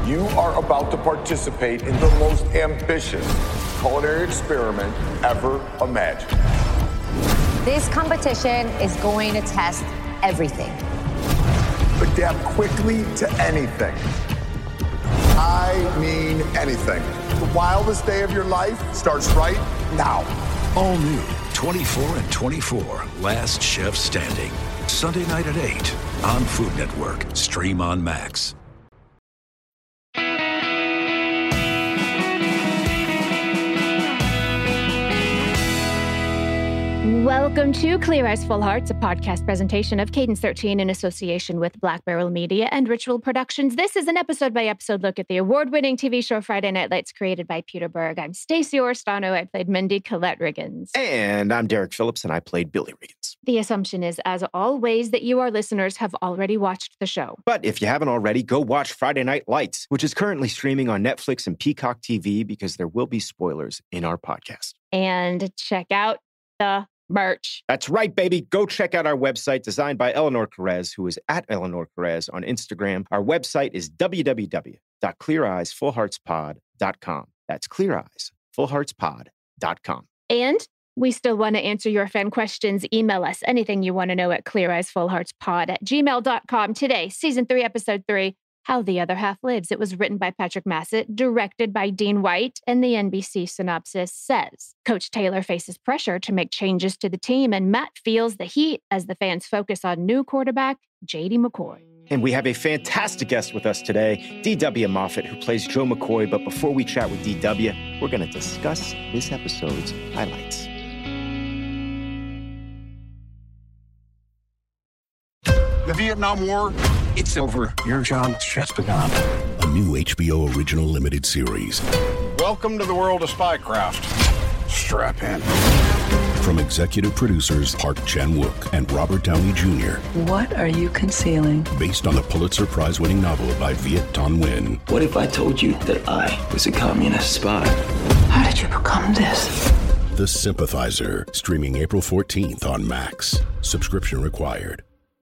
You are about to participate in the most ambitious culinary experiment ever imagined. This competition is going to test everything. Adapt quickly to anything. I mean anything. The wildest day of your life starts right now. All new 24 and 24, Last Chef Standing. Sunday night at 8 on Food Network. Stream on Max. Welcome to Clear Eyes, Full Hearts, a podcast presentation of Cadence 13 in association with Black Barrel Media and Ritual Productions. This is an episode-by-episode look at the award-winning TV show Friday Night Lights, created by Peter Berg. I'm Stacey Orstano. I played Mindy Colette Riggins. And I'm Derek Phillips, and I played Billy Riggins. The assumption is, as always, that you, our listeners, have already watched the show. But if you haven't already, go watch Friday Night Lights, which is currently streaming on Netflix and Peacock TV, because there will be spoilers in our podcast. And check out the merch. That's right, baby. Go check out our website, designed by Eleanor Carez, who is at Eleanor Carez on Instagram. Our website is www.cleareyesfullheartspod.com. That's cleareyesfullheartspod.com. And we still want to answer your fan questions. Email us anything you want to know at cleareyesfullheartspod@gmail.com. Today, Season 3, Episode 3, How the Other Half Lives. It was written by Patrick Massett, directed by Dean White, and the NBC synopsis says, Coach Taylor faces pressure to make changes to the team, and Matt feels the heat as the fans focus on new quarterback J.D. McCoy. And we have a fantastic guest with us today, D.W. Moffett, who plays Joe McCoy. But before we chat with D.W., we're going to discuss this episode's highlights. The Vietnam War, it's over. Your job's just begun. A new HBO original limited series. Welcome to the world of spycraft. Strap in. From executive producers Park Chan-wook and Robert Downey Jr. What are you concealing? Based on the Pulitzer Prize-winning novel by Viet Thanh Nguyen. What if I told you that I was a communist spy? How did you become this? The Sympathizer, streaming April 14th on Max. Subscription required.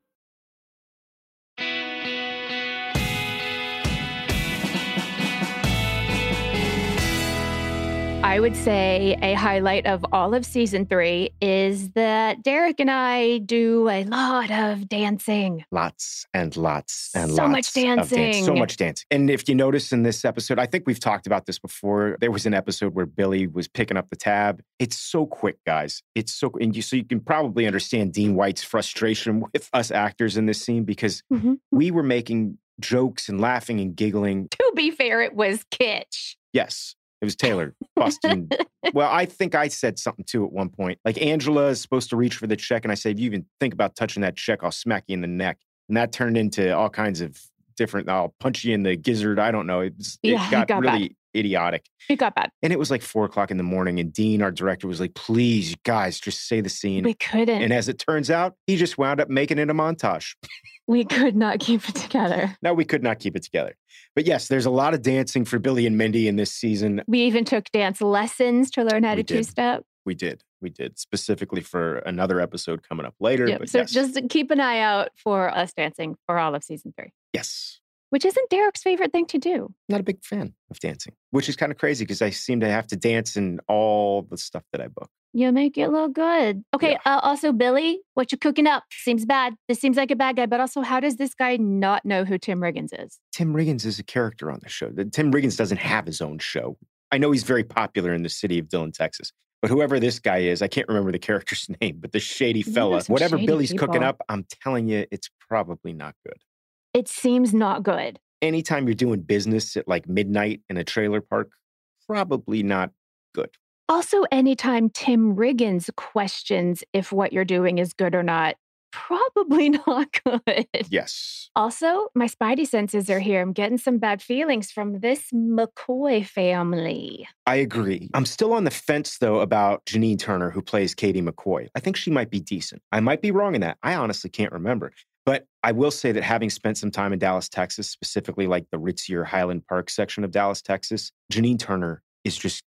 I would say a highlight of all of Season 3 is that Derek and I do a lot of dancing. Lots and lots and lots. So much dancing. So much dancing. And if you notice in this episode, I think we've talked about this before. There was an episode where Billy was picking up the tab. It's so quick, guys. It's so, and so you can probably understand Dean White's frustration with us actors in this scene, because we were making jokes and laughing and giggling. To be fair, it was kitsch. Yes. It was Taylor busting. Well, I think I said something too at one point. Like, Angela is supposed to reach for the check, and I said, if you even think about touching that check, I'll smack you in the neck. And that turned into all kinds of different, I'll punch you in the gizzard. I don't know. It got really idiotic. It got bad. And it was like 4:00 in the morning, and Dean, our director, was like, please, you guys, just say the scene. We couldn't. And as it turns out, he just wound up making it a montage. We could not keep it together. No, we could not keep it together. But yes, there's a lot of dancing for Billy and Mindy in this season. We even took dance lessons to learn how to two-step. We did, specifically for another episode coming up later. Yep. But so yes. just keep an eye out for us dancing for all of Season 3. Yes. Which isn't Derek's favorite thing to do. Not a big fan of dancing, which is kind of crazy because I seem to have to dance in all the stuff that I book. You make it look good. Okay, Yeah. Also, Billy, what you cooking up? Seems bad. This seems like a bad guy, but also, how does this guy not know who Tim Riggins is? Tim Riggins is a character on the show. Tim Riggins doesn't have his own show. I know he's very popular in the city of Dillon, Texas. But whoever this guy is, I can't remember the character's name, but the shady fella, whatever Billy's cooking up, I'm telling you, it's probably not good. It seems not good. Anytime you're doing business at like midnight in a trailer park, probably not good. Also, anytime Tim Riggins questions if what you're doing is good or not, probably not good. Yes. Also, my spidey senses are here. I'm getting some bad feelings from this McCoy family. I agree. I'm still on the fence, though, about Janine Turner, who plays Katie McCoy. I think she might be decent. I might be wrong in that. I honestly can't remember. But I will say that having spent some time in Dallas, Texas, specifically like the ritzier Highland Park section of Dallas, Texas, Janine Turner is just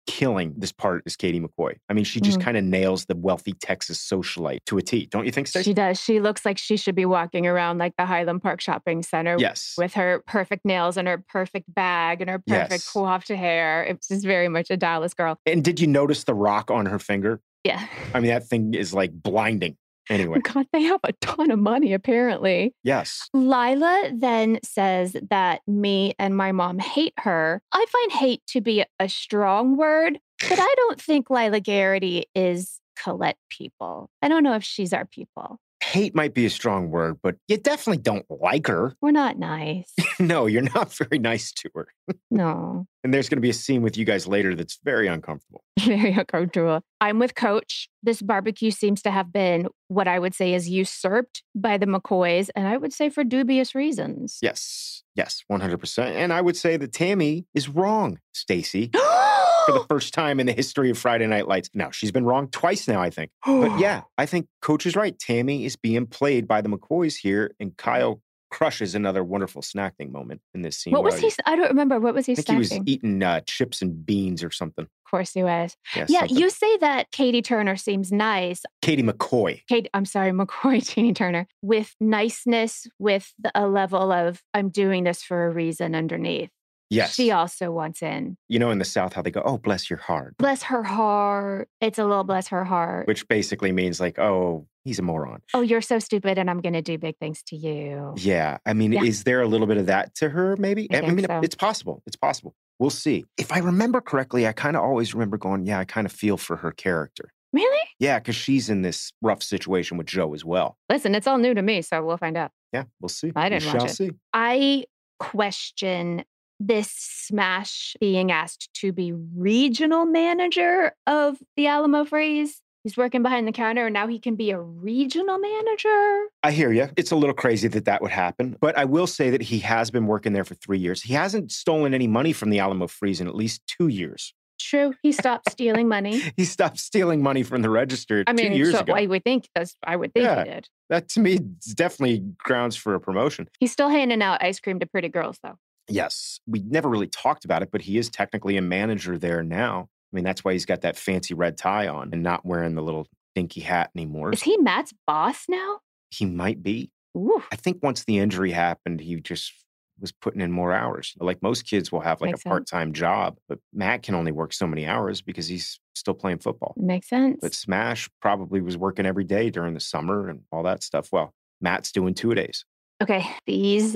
killing this part is Katie McCoy. I mean, she just kind of nails the wealthy Texas socialite to a T. Don't you think, Stacey? She does. She looks like she should be walking around like the Highland Park Shopping Center. Yes. With her perfect nails and her perfect bag and her perfect coiffed hair. It's just very much a Dallas girl. And did you notice the rock on her finger? Yeah. I mean, that thing is like blinding. Anyway. God, they have a ton of money, apparently. Yes. Lila then says that me and my mom hate her. I find hate to be a strong word, but I don't think Lila Garrity is Colette people. I don't know if she's our people. Hate might be a strong word, but you definitely don't like her. We're not nice. No, you're not very nice to her. No. And there's going to be a scene with you guys later that's very uncomfortable. Very uncomfortable. I'm with Coach. This barbecue seems to have been what I would say is usurped by the McCoys, and I would say for dubious reasons. Yes. Yes, 100%. And I would say that Tammy is wrong, Stacey. For the first time in the history of Friday Night Lights. Now, she's been wrong twice now, I think. But yeah, I think Coach is right. Tammy is being played by the McCoys here, and Kyle crushes another wonderful snacking moment in this scene. What was he? I don't remember. What was he I think snacking? he was eating chips and beans or something. Of course he was. Yeah, you say that Katie Turner seems nice. Katie McCoy. McCoy, Katie Turner. With niceness, with a level of, I'm doing this for a reason underneath. Yes. She also wants in. You know, in the South, how they go, oh, bless your heart. Bless her heart. It's a little bless her heart. Which basically means like, oh, he's a moron. Oh, you're so stupid and I'm going to do big things to you. Yeah. I mean, is there a little bit of that to her, maybe? I mean, so. It's possible. It's possible. We'll see. If I remember correctly, I kind of always remember going, yeah, I kind of feel for her character. Really? Yeah, because she's in this rough situation with Joe as well. Listen, it's all new to me, so we'll find out. Yeah, we'll see. I didn't watch it. See. I question this Smash being asked to be regional manager of the Alamo Freeze. He's working behind the counter and now he can be a regional manager. I hear you. It's a little crazy that would happen. But I will say that he has been working there for 3 years. He hasn't stolen any money from the Alamo Freeze in at least 2 years. True. He stopped stealing money. He stopped stealing money from the register 2 years ago. I would think he did. That to me is definitely grounds for a promotion. He's still handing out ice cream to pretty girls, though. Yes. We never really talked about it, but he is technically a manager there now. I mean, that's why he's got that fancy red tie on and not wearing the little dinky hat anymore. Is he Matt's boss now? He might be. Ooh. I think once the injury happened, he just was putting in more hours. Like most kids will have like a part-time job, but Matt can only work so many hours because he's still playing football. Makes sense. But Smash probably was working every day during the summer and all that stuff. Well, Matt's doing 2-a-days. Okay, these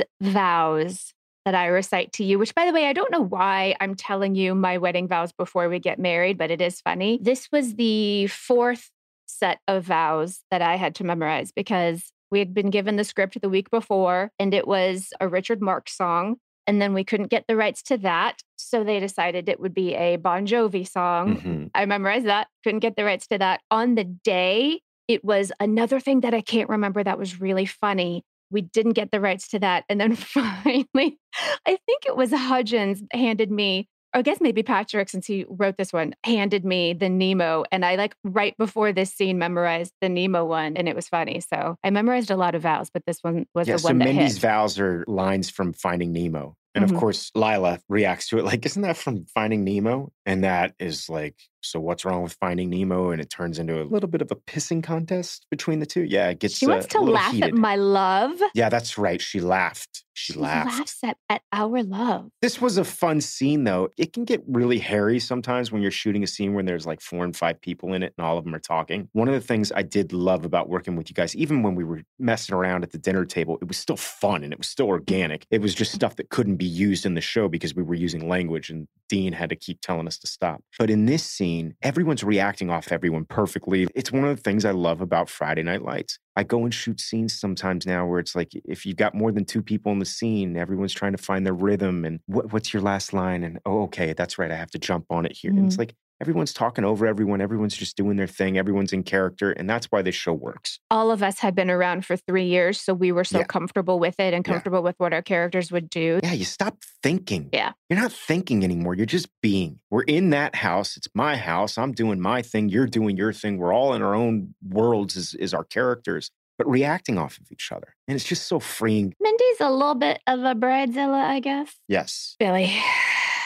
vows that I recite to you, which by the way, I don't know why I'm telling you my wedding vows before we get married, but it is funny. This was the 4th set of vows that I had to memorize because we had been given the script the week before and it was a Richard Marx song. And then we couldn't get the rights to that. So they decided it would be a Bon Jovi song. Mm-hmm. I memorized that, couldn't get the rights to that. On the day, it was another thing that I can't remember that was really funny. We didn't get the rights to that. And then finally, I think it was Hudgens handed me, or I guess maybe Patrick, since he wrote this one, handed me the Nemo. And I right before this scene memorized the Nemo one. And it was funny. So I memorized a lot of vows, but this one was the one that hit. So Mindy's vows are lines from Finding Nemo. And of course, Lila reacts to it like, isn't that from Finding Nemo? And that is like, so what's wrong with Finding Nemo? And it turns into a little bit of a pissing contest between the two. Yeah, it gets She wants to laugh heated. at my love. Yeah, that's right. She laughed. She laughs at our love. This was a fun scene, though. It can get really hairy sometimes when you're shooting a scene where there's like 4 and 5 people in it and all of them are talking. One of the things I did love about working with you guys, even when we were messing around at the dinner table, it was still fun and it was still organic. It was just stuff that couldn't be used in the show because we were using language and Dean had to keep telling us to stop. But in this scene, everyone's reacting off everyone perfectly. It's one of the things I love about Friday Night Lights. I go and shoot scenes sometimes now where it's like, if you've got more than 2 people in the scene, everyone's trying to find their rhythm and what's your last line? And, oh, okay, that's right. I have to jump on it here. Mm-hmm. And it's like, everyone's talking over everyone. Everyone's just doing their thing. Everyone's in character. And that's why this show works. All of us had been around for 3 years. So we were so comfortable with it and comfortable with what our characters would do. Yeah, you stop thinking. Yeah. You're not thinking anymore. You're just being. We're in that house. It's my house. I'm doing my thing. You're doing your thing. We're all in our own worlds as our characters, but reacting off of each other. And it's just so freeing. Mindy's a little bit of a bridezilla, I guess. Yes. Billy.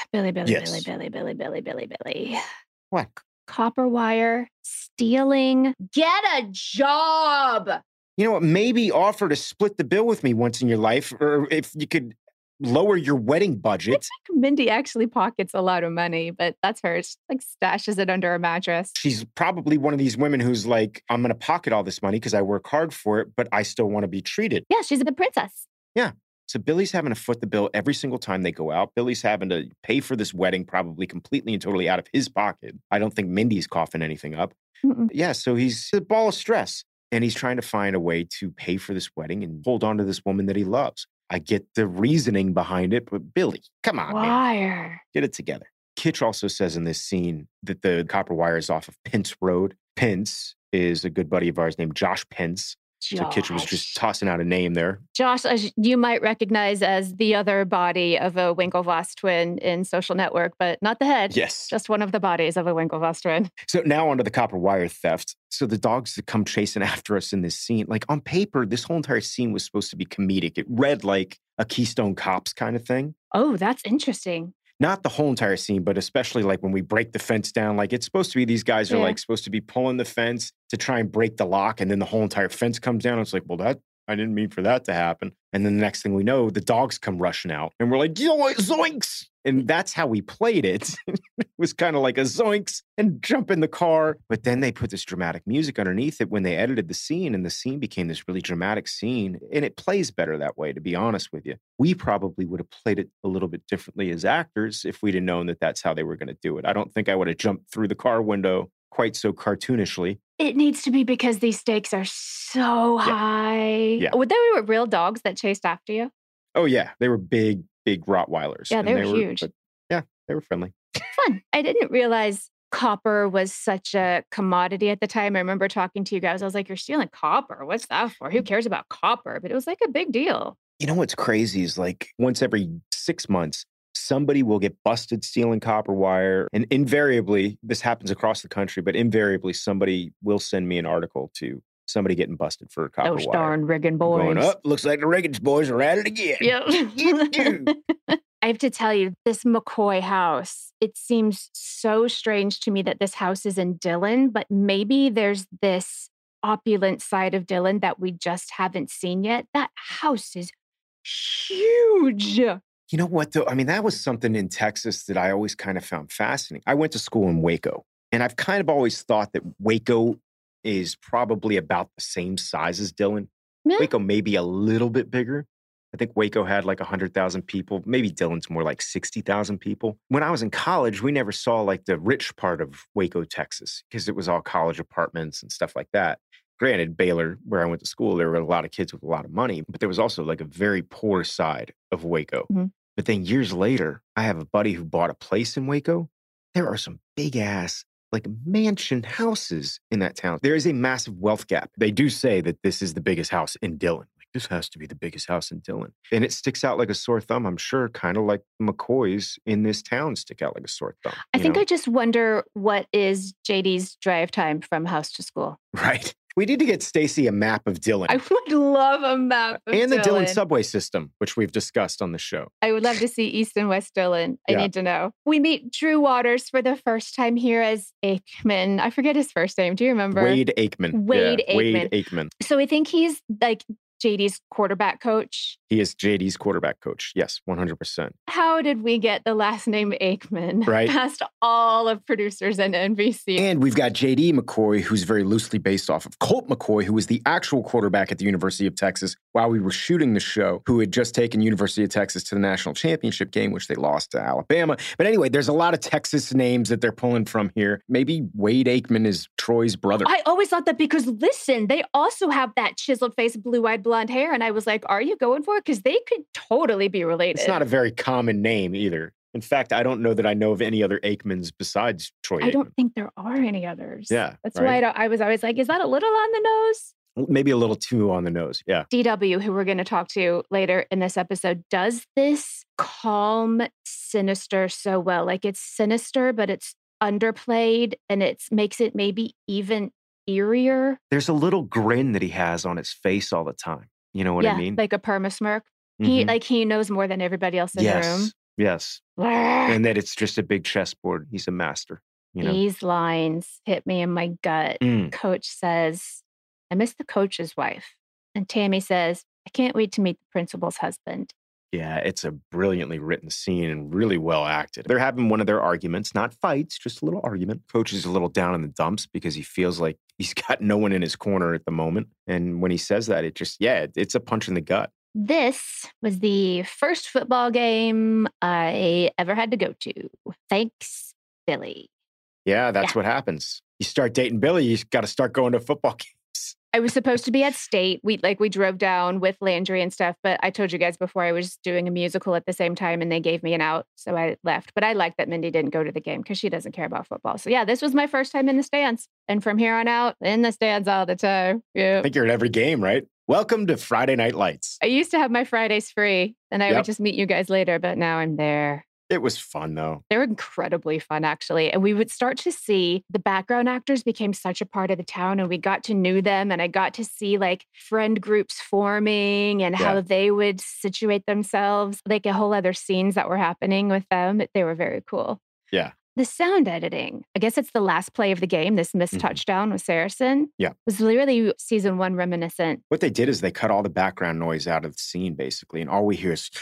Billy. Yes. Billy. What? Copper wire, stealing. Get a job. You know what? Maybe offer to split the bill with me once in your life, or if you could lower your wedding budget. I think Mindy actually pockets a lot of money, but that's hers. Like stashes it under a mattress. She's probably one of these women who's like, I'm going to pocket all this money because I work hard for it, but I still want to be treated. Yeah, she's a princess. Yeah. So Billy's having to foot the bill every single time they go out. Billy's having to pay for this wedding probably completely and totally out of his pocket. I don't think Mindy's coughing anything up. Mm-mm. Yeah, so he's a ball of stress. And he's trying to find a way to pay for this wedding and hold on to this woman that he loves. I get the reasoning behind it, but Billy, come on, man. Wire. Get it together. Kitch also says in this scene that the copper wire is off of Pence Road. Pence is a good buddy of ours named Josh Pence. So Kitch was just tossing out a name there. Josh, as you might recognize as the other body of a Winklevoss twin in Social Network, but not the head. Yes. Just one of the bodies of a Winklevoss twin. So now onto the copper wire theft. So the dogs that come chasing after us in this scene, like on paper, this whole entire scene was supposed to be comedic. It read like a Keystone Cops kind of thing. Oh, that's interesting. Not the whole entire scene, but especially like when we break the fence down, like it's supposed to be these guys are like supposed to be pulling the fence to try and break the lock. And then the whole entire fence comes down. It's like, well, I didn't mean for that to happen. And then the next thing we know, the dogs come rushing out and we're like, zoinks. And that's how we played it. It was kind of like a zoinks and jump in the car. But then they put this dramatic music underneath it when they edited the scene, and the scene became this really dramatic scene. And it plays better that way, to be honest with you. We probably would have played it a little bit differently as actors if we'd have known that that's how they were going to do it. I don't think I would have jumped through the car window quite so cartoonishly. It needs to be because these stakes are so high. Yeah. Would there were real dogs that chased after you? Oh, yeah. They were big Rottweilers. Yeah, they were huge. But yeah, they were friendly. Fun. I didn't realize copper was such a commodity at the time. I remember talking to you guys. I was like, you're stealing copper. What's that for? Who cares about copper? But it was like a big deal. You know what's crazy is like once every 6 months, somebody will get busted stealing copper wire. And invariably, this happens across the country, but invariably somebody will send me an article to somebody getting busted for copper wire. Those darn Riggin boys. Going up, looks like the Riggins boys are at it again. Yep. I have to tell you, this McCoy house, it seems so strange to me that this house is in Dillon, but maybe there's this opulent side of Dillon that we just haven't seen yet. That house is huge. You know what, though? I mean, that was something in Texas that I always kind of found fascinating. I went to school in Waco, and I've kind of always thought that Waco is probably about the same size as Dillon. Yeah. Waco may be a little bit bigger. I think Waco had like 100,000 people. Maybe Dillon's more like 60,000 people. When I was in college, we never saw like the rich part of Waco, Texas, because it was all college apartments and stuff like that. Granted, Baylor, where I went to school, there were a lot of kids with a lot of money, but there was also like a very poor side of Waco. Mm-hmm. But then years later, I have a buddy who bought a place in Waco. There are some big ass like mansion houses in that town. There is a massive wealth gap. They do say that this is the biggest house in Dillon. Like, this has to be the biggest house in Dillon. And it sticks out like a sore thumb, I'm sure, kind of like McCoys in this town stick out like a sore thumb. I think I just wonder what is JD's drive time from house to school. Right. We need to get Stacey a map of Dillon. I would love a map of and the Dillon Dillon subway system, which we've discussed on the show. I would love to see East and West Dillon. I need to know. We meet Drew Waters for the first time here as Aikman. I forget his first name. Do you remember? Wade Aikman. Wade Aikman. Wade Aikman. So I think he's like JD's quarterback coach. He is JD's quarterback coach. Yes, 100%. How did we get the last name Aikman right past all of producers and NBC? And we've got JD McCoy, who's very loosely based off of Colt McCoy, who was the actual quarterback at the University of Texas while we were shooting the show, who had just taken University of Texas to the national championship game, which they lost to Alabama. But anyway, there's a lot of Texas names that they're pulling from here. Maybe Wade Aikman is Troy's brother. I always thought that because, listen, they also have that chiseled face, blue-eyed blonde hair. And I was like, are you going for it? Because they could totally be related. It's not a very common name either. In fact, I don't know that I know of any other Aikmans besides Troy Aikman. I don't think there are any others. Yeah. That's why I was always like, is that a little on the nose? Maybe a little too on the nose. Yeah. DW, who we're going to talk to later in this episode, does this calm, sinister so well. Like it's sinister, but it's underplayed and it makes it maybe even eerier. There's a little grin that he has on his face all the time. You know what I mean? Like a perma smirk. He knows more than everybody else in the room. Yes. And that it's just a big chessboard. He's a master. You know? These lines hit me in my gut. Coach says, I miss the coach's wife. And Tammy says, I can't wait to meet the principal's husband. Yeah, it's a brilliantly written scene and really well acted. They're having one of their arguments, not fights, just a little argument. Coach is a little down in the dumps because he feels like he's got no one in his corner at the moment. And when he says that, it's a punch in the gut. This was the first football game I ever had to go to. Thanks, Billy. Yeah, that's what happens. You start dating Billy, you got to start going to football games. I was supposed to be at State. We drove down with Landry and stuff, but I told you guys before I was doing a musical at the same time and they gave me an out, so I left. But I like that Mindy didn't go to the game because she doesn't care about football. So yeah, this was my first time in the stands. And from here on out, in the stands all the time. Yeah. I think you're at every game, right? Welcome to Friday Night Lights. I used to have my Fridays free and I would just meet you guys later, but now I'm there. It was fun, though. They were incredibly fun, actually. And we would start to see the background actors became such a part of the town and we got to know them. And I got to see like friend groups forming and how they would situate themselves, like a whole other scenes that were happening with them. They were very cool. Yeah. The sound editing, I guess it's the last play of the game, this missed touchdown with Saracen. Yeah. Was literally season 1 reminiscent. What they did is they cut all the background noise out of the scene, basically. And all we hear is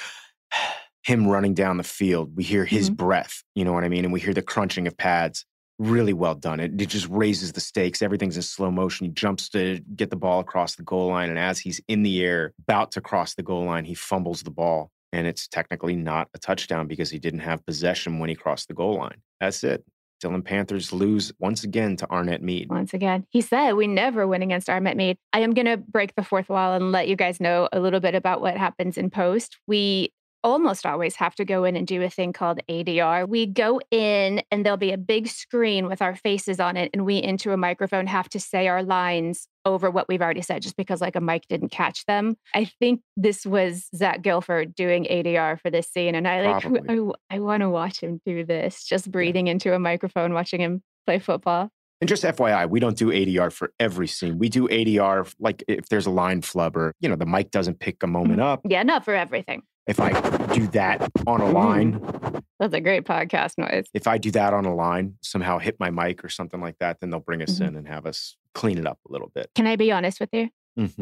him running down the field. We hear his breath, you know what I mean? And we hear the crunching of pads. Really well done. It just raises the stakes. Everything's in slow motion. He jumps to get the ball across the goal line. And as he's in the air, about to cross the goal line, he fumbles the ball. And it's technically not a touchdown because he didn't have possession when he crossed the goal line. That's it. Dillon Panthers lose once again to Arnett Meade. Once again. He said we never win against Arnett Meade. I am going to break the fourth wall and let you guys know a little bit about what happens in post. We almost always have to go in and do a thing called ADR. We go in and there'll be a big screen with our faces on it. And we into a microphone have to say our lines over what we've already said just because like a mic didn't catch them. I think this was Zach Gilford doing ADR for this scene. And I want to watch him do this, just breathing into a microphone, watching him play football. And just FYI, we don't do ADR for every scene. We do ADR like if there's a line flub or, you know, the mic doesn't pick a moment up. Yeah, not for everything. If I do that on a line. That's a great podcast noise. If I do that on a line, somehow hit my mic or something like that, then they'll bring us in and have us clean it up a little bit. Can I be honest with you?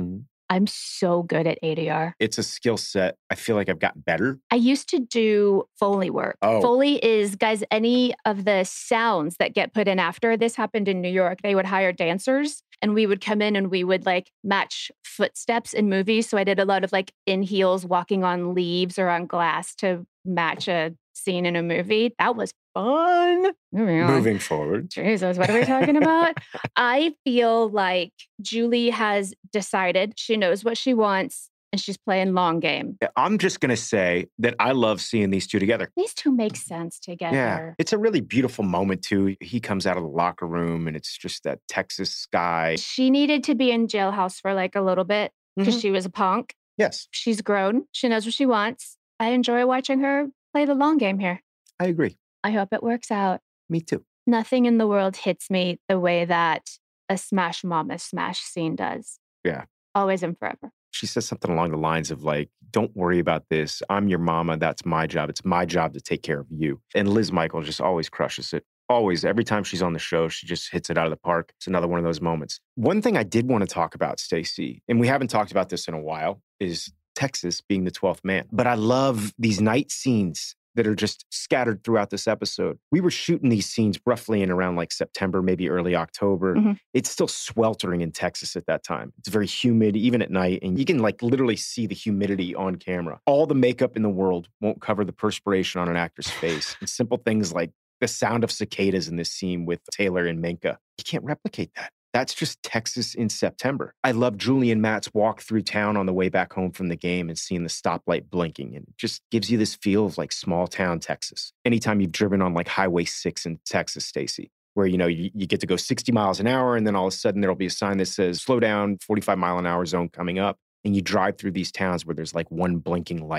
I'm so good at ADR. It's a skill set. I feel like I've gotten better. I used to do Foley work. Foley is, guys, any of the sounds that get put in after. This happened in New York. They would hire dancers and we would come in and we would like match footsteps in movies. So I did a lot of like in heels, walking on leaves or on glass to match a scene in a movie. That was fun. Moving forward. Jesus, what are we talking about? I feel like Julie has decided she knows what she wants and she's playing long game. I'm just going to say that I love seeing these two together. These two make sense together. Yeah. It's a really beautiful moment too. He comes out of the locker room and it's just that Texas sky. She needed to be in jailhouse for like a little bit because she was a punk. Yes. She's grown. She knows what she wants. I enjoy watching her play the long game here. I agree. I hope it works out. Me too. Nothing in the world hits me the way that a Smash Mama Smash scene does. Yeah. Always and forever. She says something along the lines of like, don't worry about this. I'm your mama. That's my job. It's my job to take care of you. And Liz Michael just always crushes it. Always. Every time she's on the show, she just hits it out of the park. It's another one of those moments. One thing I did want to talk about, Stacey, and we haven't talked about this in a while, is Texas being the 12th man. But I love these night scenes that are just scattered throughout this episode. We were shooting these scenes roughly in around like September, maybe early October. It's still sweltering in Texas at that time. It's very humid, even at night. And you can like literally see the humidity on camera. All the makeup in the world won't cover the perspiration on an actor's face. And simple things like the sound of cicadas in this scene with Taylor and Minka. You can't replicate that. That's just Texas in September. I love Julie and Matt's walk through town on the way back home from the game and seeing the stoplight blinking. And it just gives you this feel of like small town Texas. Anytime you've driven on like Highway 6 in Texas, Stacey, where, you know, you get to go 60 miles an hour and then all of a sudden there'll be a sign that says, slow down, 45 mile an hour zone coming up. And you drive through these towns where there's like one blinking light.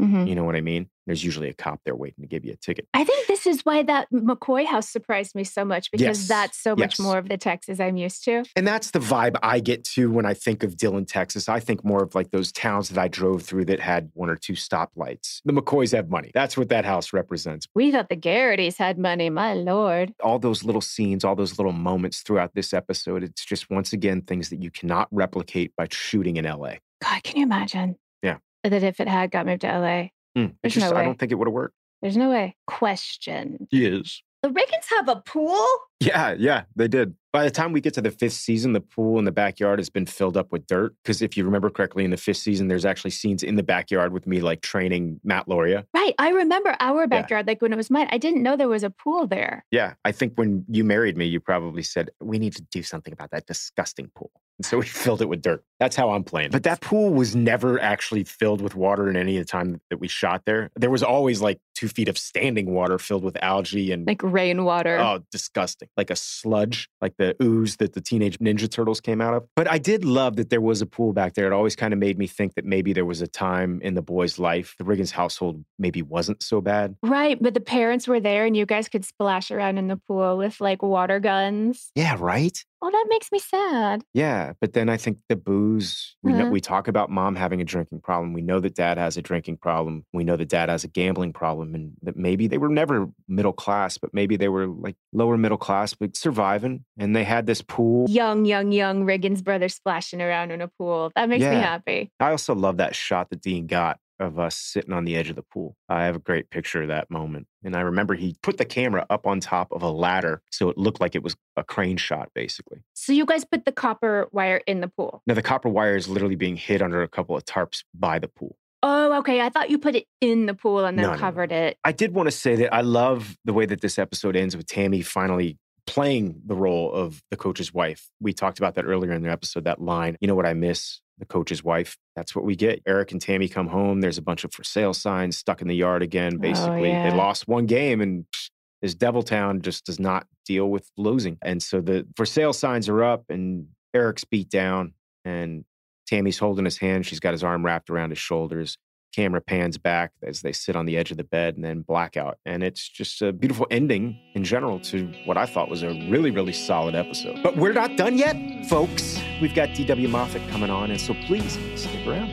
Mm-hmm. You know what I mean? There's usually a cop there waiting to give you a ticket. I think this is why that McCoy house surprised me so much, because that's so much more of the Texas I'm used to. And that's the vibe I get to when I think of Dillon, Texas. I think more of like those towns that I drove through that had 1 or 2 stoplights. The McCoys have money. That's what that house represents. We thought the Garrity's had money, my Lord. All those little scenes, all those little moments throughout this episode, it's just, once again, things that you cannot replicate by shooting in LA. God, can you imagine? Yeah. That if it had got moved to LA. There's no way. I don't think it would have worked. There's no way. Question. Yes. The Riggins have a pool? Yeah, they did. By the time we get to the 5th season, the pool in the backyard has been filled up with dirt. Because if you remember correctly, in the 5th season, there's actually scenes in the backyard with me like training Matt Lauria. Right. I remember our backyard, like when it was mine. I didn't know there was a pool there. Yeah. I think when you married me, you probably said, we need to do something about that disgusting pool. And so we filled it with dirt. That's how I'm playing. But that pool was never actually filled with water in any of the time that we shot there. There was always like 2 feet of standing water filled with algae and like rainwater. Oh, disgusting. Like a sludge, like the ooze that the Teenage Ninja Turtles came out of. But I did love that there was a pool back there. It always kind of made me think that maybe there was a time in the boys' life, the Riggins household maybe wasn't so bad. Right. But the parents were there and you guys could splash around in the pool with like water guns. Yeah, right? Oh, that makes me sad. Yeah, but then I think the booze, we talk about mom having a drinking problem. We know that dad has a drinking problem. We know that dad has a gambling problem, and that maybe they were never middle class, but maybe they were like lower middle class, but surviving. And they had this pool. Young Riggins brothers splashing around in a pool. That makes me happy. I also love that shot that Dean got of us sitting on the edge of the pool. I have a great picture of that moment. And I remember he put the camera up on top of a ladder so it looked like it was a crane shot, basically. So you guys put the copper wire in the pool? No, the copper wire is literally being hid under a couple of tarps by the pool. Oh, okay. I thought you put it in the pool and then covered it. I did want to say that I love the way that this episode ends with Tammy finally playing the role of the coach's wife. We talked about that earlier in the episode, that line, you know what I miss? The coach's wife. That's what we get. Eric and Tammy come home. There's a bunch of for sale signs stuck in the yard again. Basically, They lost one game and this Deviltown just does not deal with losing. And so the for sale signs are up and Eric's beat down and Tammy's holding his hand. She's got his arm wrapped around his shoulders. Camera pans back as they sit on the edge of the bed and then blackout. And it's just a beautiful ending in general to what I thought was a really, really solid episode. But we're not done yet, folks. We've got D.W. Moffat coming on, and so please stick around.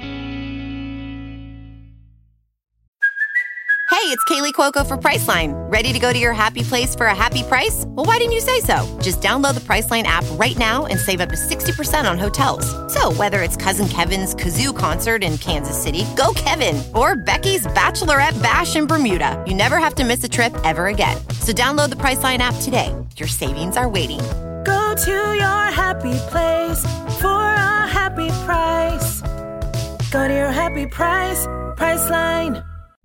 Hey, it's Kaylee Cuoco for Priceline. Ready to go to your happy place for a happy price? Well, why didn't you say so? Just download the Priceline app right now and save up to 60% on hotels. So whether it's Cousin Kevin's Kazoo Concert in Kansas City, go Kevin, or Becky's Bachelorette Bash in Bermuda, you never have to miss a trip ever again. So download the Priceline app today. Your savings are waiting. Go to your happy place for a happy price. Go to your happy price, Priceline.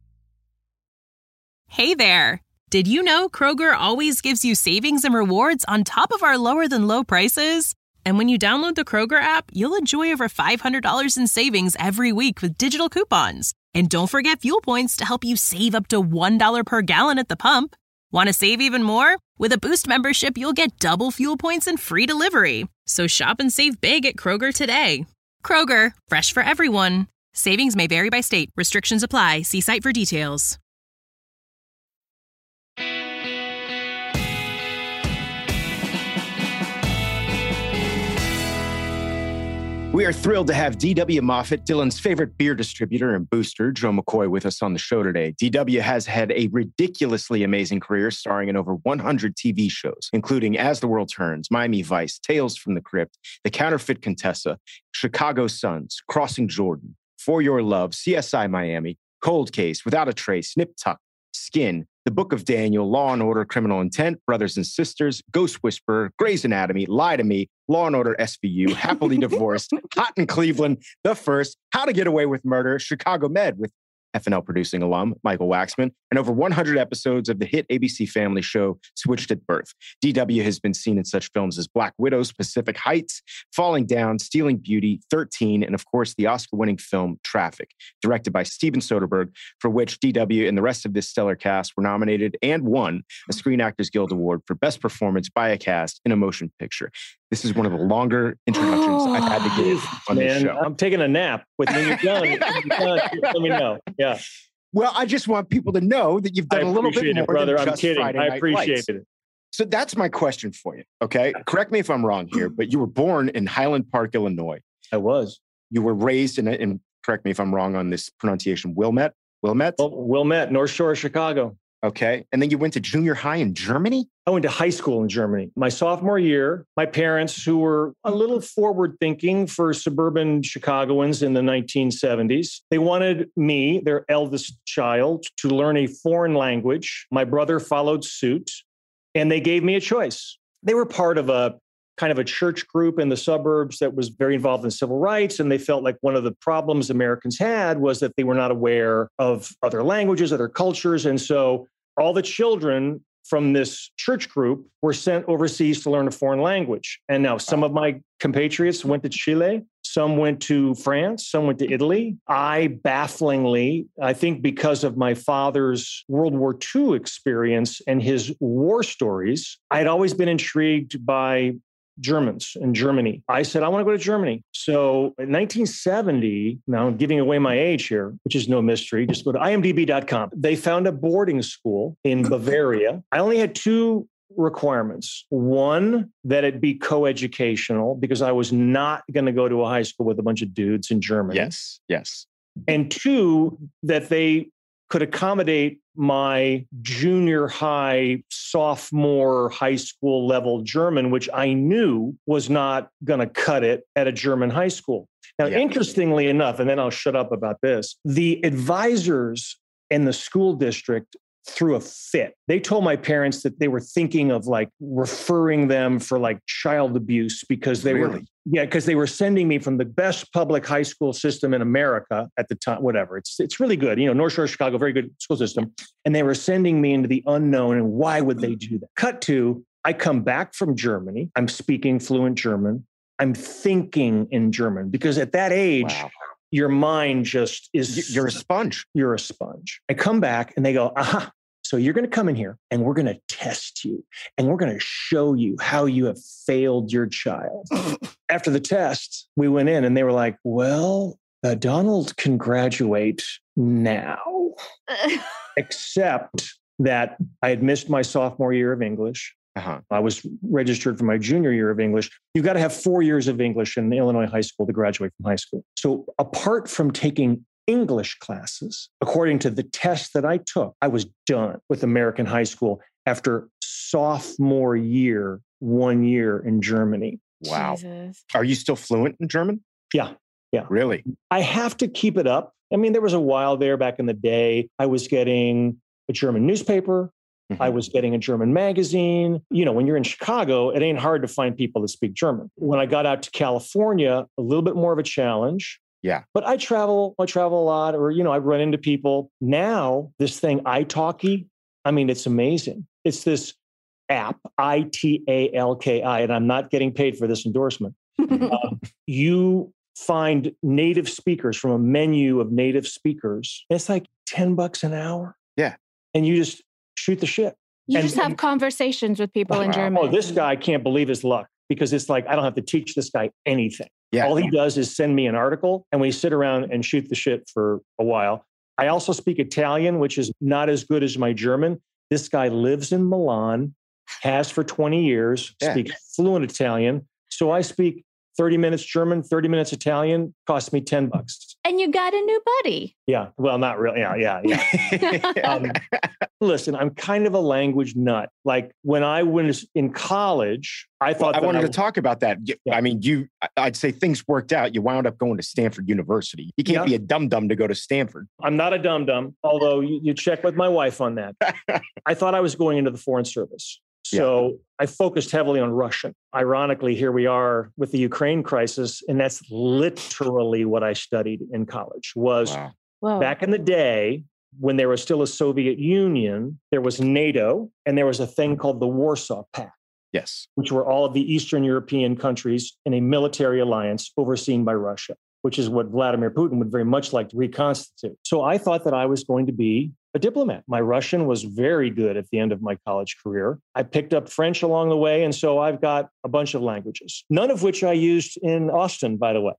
Hey there. Did you know Kroger always gives you savings and rewards on top of our lower than low prices? And when you download the Kroger app, you'll enjoy over $500 in savings every week with digital coupons. And don't forget fuel points to help you save up to $1 per gallon at the pump. Want to save even more? With a Boost membership, you'll get double fuel points and free delivery. So shop and save big at Kroger today. Kroger, fresh for everyone. Savings may vary by state. Restrictions apply. See site for details. We are thrilled to have D.W. Moffat, Dillon's favorite beer distributor and booster, Joe McCoy, with us on the show today. D.W. has had a ridiculously amazing career, starring in over 100 TV shows, including As the World Turns, Miami Vice, Tales from the Crypt, The Counterfeit Contessa, Chicago Suns, Crossing Jordan, For Your Love, CSI Miami, Cold Case, Without a Trace, Nip Tuck, Skin, The Book of Daniel, Law & Order, Criminal Intent, Brothers and Sisters, Ghost Whisperer, Grey's Anatomy, Lie to Me, Law & Order SVU, Happily Divorced, Hot in Cleveland, The First, How to Get Away with Murder, Chicago Med with FNL producing alum Michael Waxman, and over 100 episodes of the hit ABC Family show Switched at Birth. DW has been seen in such films as Black Widows, Pacific Heights, Falling Down, Stealing Beauty, 13, and of course the Oscar-winning film Traffic, directed by Steven Soderbergh, for which DW and the rest of this stellar cast were nominated and won a Screen Actors Guild Award for Best Performance by a Cast in a Motion Picture. This is one of the longer introductions I've had to give on this show. I'm taking a nap. When you're done, let me know. Yeah. Well, I just want people to know that you've done a little bit more brother. than I'm just kidding. Friday I Night appreciate Lights. it. So that's my question for you, okay? Correct me if I'm wrong here, but you were born in Highland Park, Illinois. I was. You were raised in correct me if I'm wrong on this pronunciation, Wilmette? Wilmette, North Shore of Chicago. Okay. And then you went to junior high in Germany? I went to high school in Germany. My sophomore year, my parents, who were a little forward thinking for suburban Chicagoans in the 1970s, they wanted me, their eldest child, to learn a foreign language. My brother followed suit, and they gave me a choice. They were part of a kind of a church group in the suburbs that was very involved in civil rights. And they felt like one of the problems Americans had was that they were not aware of other languages, other cultures. And so all the children from this church group were sent overseas to learn a foreign language. And now some of my compatriots went to Chile, some went to France, some went to Italy. I bafflingly, I think because of my father's World War II experience and his war stories, I'd always been intrigued by Germans in Germany. I said, I want to go to Germany. So in 1970, now I'm giving away my age here, which is no mystery. Just go to imdb.com. They found a boarding school in Bavaria. I only had two requirements. One, that it be coeducational because I was not going to go to a high school with a bunch of dudes in Germany. Yes. And two, that they could accommodate my junior high, sophomore high school level German, which I knew was not going to cut it at a German high school. Now, interestingly enough, and then I'll shut up about this, the advisors in the school district threw a fit. They told my parents that they were thinking of like referring them for like child abuse because they were because they were sending me from the best public high school system in America at the time, whatever. It's really good. You know, North Shore of Chicago, very good school system. And they were sending me into the unknown. And why would they do that? Cut to, I come back from Germany. I'm speaking fluent German. I'm thinking in German because at that age, your mind just is... You're a sponge. You're a sponge. I come back and they go, aha, so you're going to come in here and we're going to test you and we're going to show you how you have failed your child. After the test, we went in and they were like, well, Donald can graduate now, except that I had missed my sophomore year of English. I was registered for my junior year of English. You've got to have 4 years of English in Illinois high school to graduate from high school. So apart from taking English classes, according to the test that I took, I was done with American high school after sophomore year, 1 year in Germany. Wow. Jesus. Are you still fluent in German? Yeah. Really? I have to keep it up. I mean, there was a while there back in the day, I was getting a German newspaper. I was getting a German magazine. You know, when you're in Chicago, it ain't hard to find people that speak German. When I got out to California, a little bit more of a challenge. Yeah. But I travel a lot, or, you know, I run into people. Now, this thing, italki, I mean, it's amazing. It's this app, italki, and I'm not getting paid for this endorsement. You find native speakers from a menu of native speakers. It's like $10 an hour. Yeah. And you just shoot the shit. You just have conversations with people in German. Oh, this guy can't believe his luck because it's like, I don't have to teach this guy anything. Yeah. All he does is send me an article and we sit around and shoot the shit for a while. I also speak Italian, which is not as good as my German. This guy lives in Milan, has for 20 years, speaks fluent Italian. So I speak 30 minutes German, 30 minutes Italian, costs me $10. And you got a new buddy. Yeah. Well, not really. Yeah. Listen, I'm kind of a language nut. Like when I was in college, I thought I wanted to talk about that. I mean, I'd say things worked out. You wound up going to Stanford University. You can't be a dum-dum to go to Stanford. I'm not a dum-dum, although you check with my wife on that. I thought I was going into the Foreign Service. So I focused heavily on Russian. Ironically, here we are with the Ukraine crisis, and that's literally what I studied in college was back in the day when there was still a Soviet Union, there was NATO, and there was a thing called the Warsaw Pact. Yes. Which were all of the Eastern European countries in a military alliance overseen by Russia. which is what Vladimir Putin would very much like to reconstitute. So I thought that I was going to be a diplomat. My Russian was very good at the end of my college career. I picked up French along the way. And so I've got a bunch of languages, none of which I used in Austin, by the way.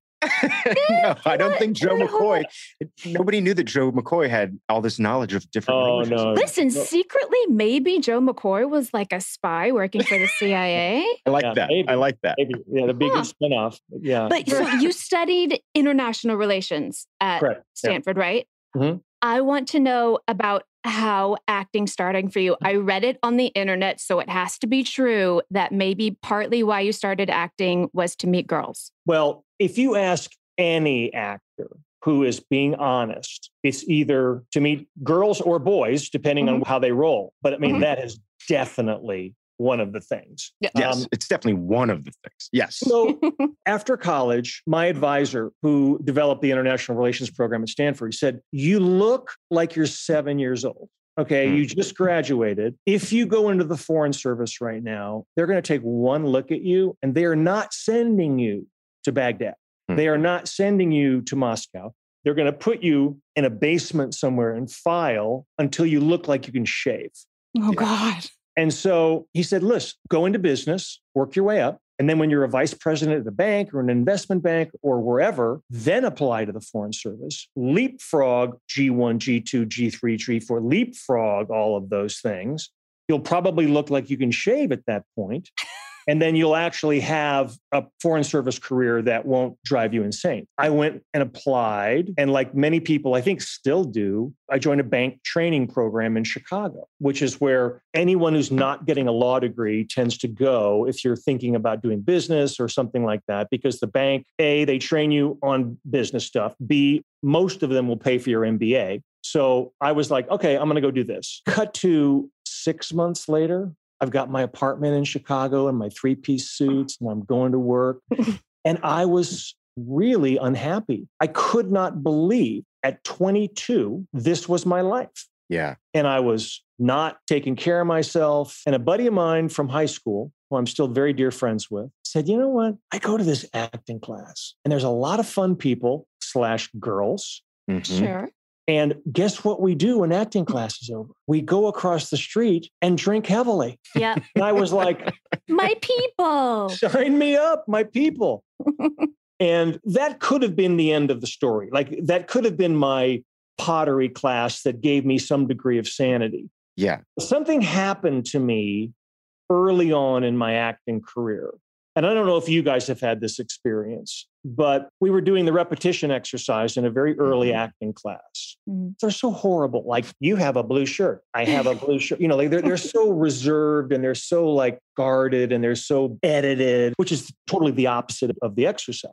No, I don't think Joe McCoy, nobody knew that Joe McCoy had all this knowledge of different languages. No. Listen, secretly, maybe Joe McCoy was like a spy working for the CIA. I like that. Maybe. I like that. Maybe. Yeah, the big spinoff. Yeah. But so you studied international relations at Stanford, right? Mm-hmm. I want to know about how acting started for you. I read it on the internet, so it has to be true that maybe partly why you started acting was to meet girls. Well, if you ask any actor who is being honest, it's either to meet girls or boys, depending on how they roll. But I mean, that is definitely one of the things. Yes, it's definitely one of the things. Yes. So after college, my advisor who developed the international relations program at Stanford said, you look like you're 7 years old. Okay, you just graduated. If you go into the Foreign Service right now, they're going to take one look at you and they are not sending you to Baghdad. They are not sending you to Moscow. They're going to put you in a basement somewhere and file until you look like you can shave. Oh, God. And so he said, listen, go into business, work your way up. And then when you're a vice president at a bank or an investment bank or wherever, then apply to the Foreign Service, leapfrog G1, G2, G3, G4, leapfrog all of those things. You'll probably look like you can shave at that point. And then you'll actually have a Foreign Service career that won't drive you insane. I went and applied. And like many people, I think still do, I joined a bank training program in Chicago, which is where anyone who's not getting a law degree tends to go if you're thinking about doing business or something like that, because the bank, A, they train you on business stuff. B, most of them will pay for your MBA. So I was like, okay, I'm going to go do this. Cut to 6 months later, I've got my apartment in Chicago and my 3-piece suits, and I'm going to work. And I was really unhappy. I could not believe at 22, this was my life. Yeah. And I was not taking care of myself. And a buddy of mine from high school, who I'm still very dear friends with, said, you know what? I go to this acting class and there's a lot of fun people / girls. Sure. And guess what we do when acting class is over? We go across the street and drink heavily. Yeah. And I was like, my people. Sign me up, my people. And that could have been the end of the story. Like that could have been my pottery class that gave me some degree of sanity. Yeah. Something happened to me early on in my acting career. And I don't know if you guys have had this experience, but we were doing the repetition exercise in a very early acting class. They're so horrible. Like, you have a blue shirt. I have a blue shirt. You know, like they're so reserved and they're so like guarded and they're so edited, which is totally the opposite of the exercise.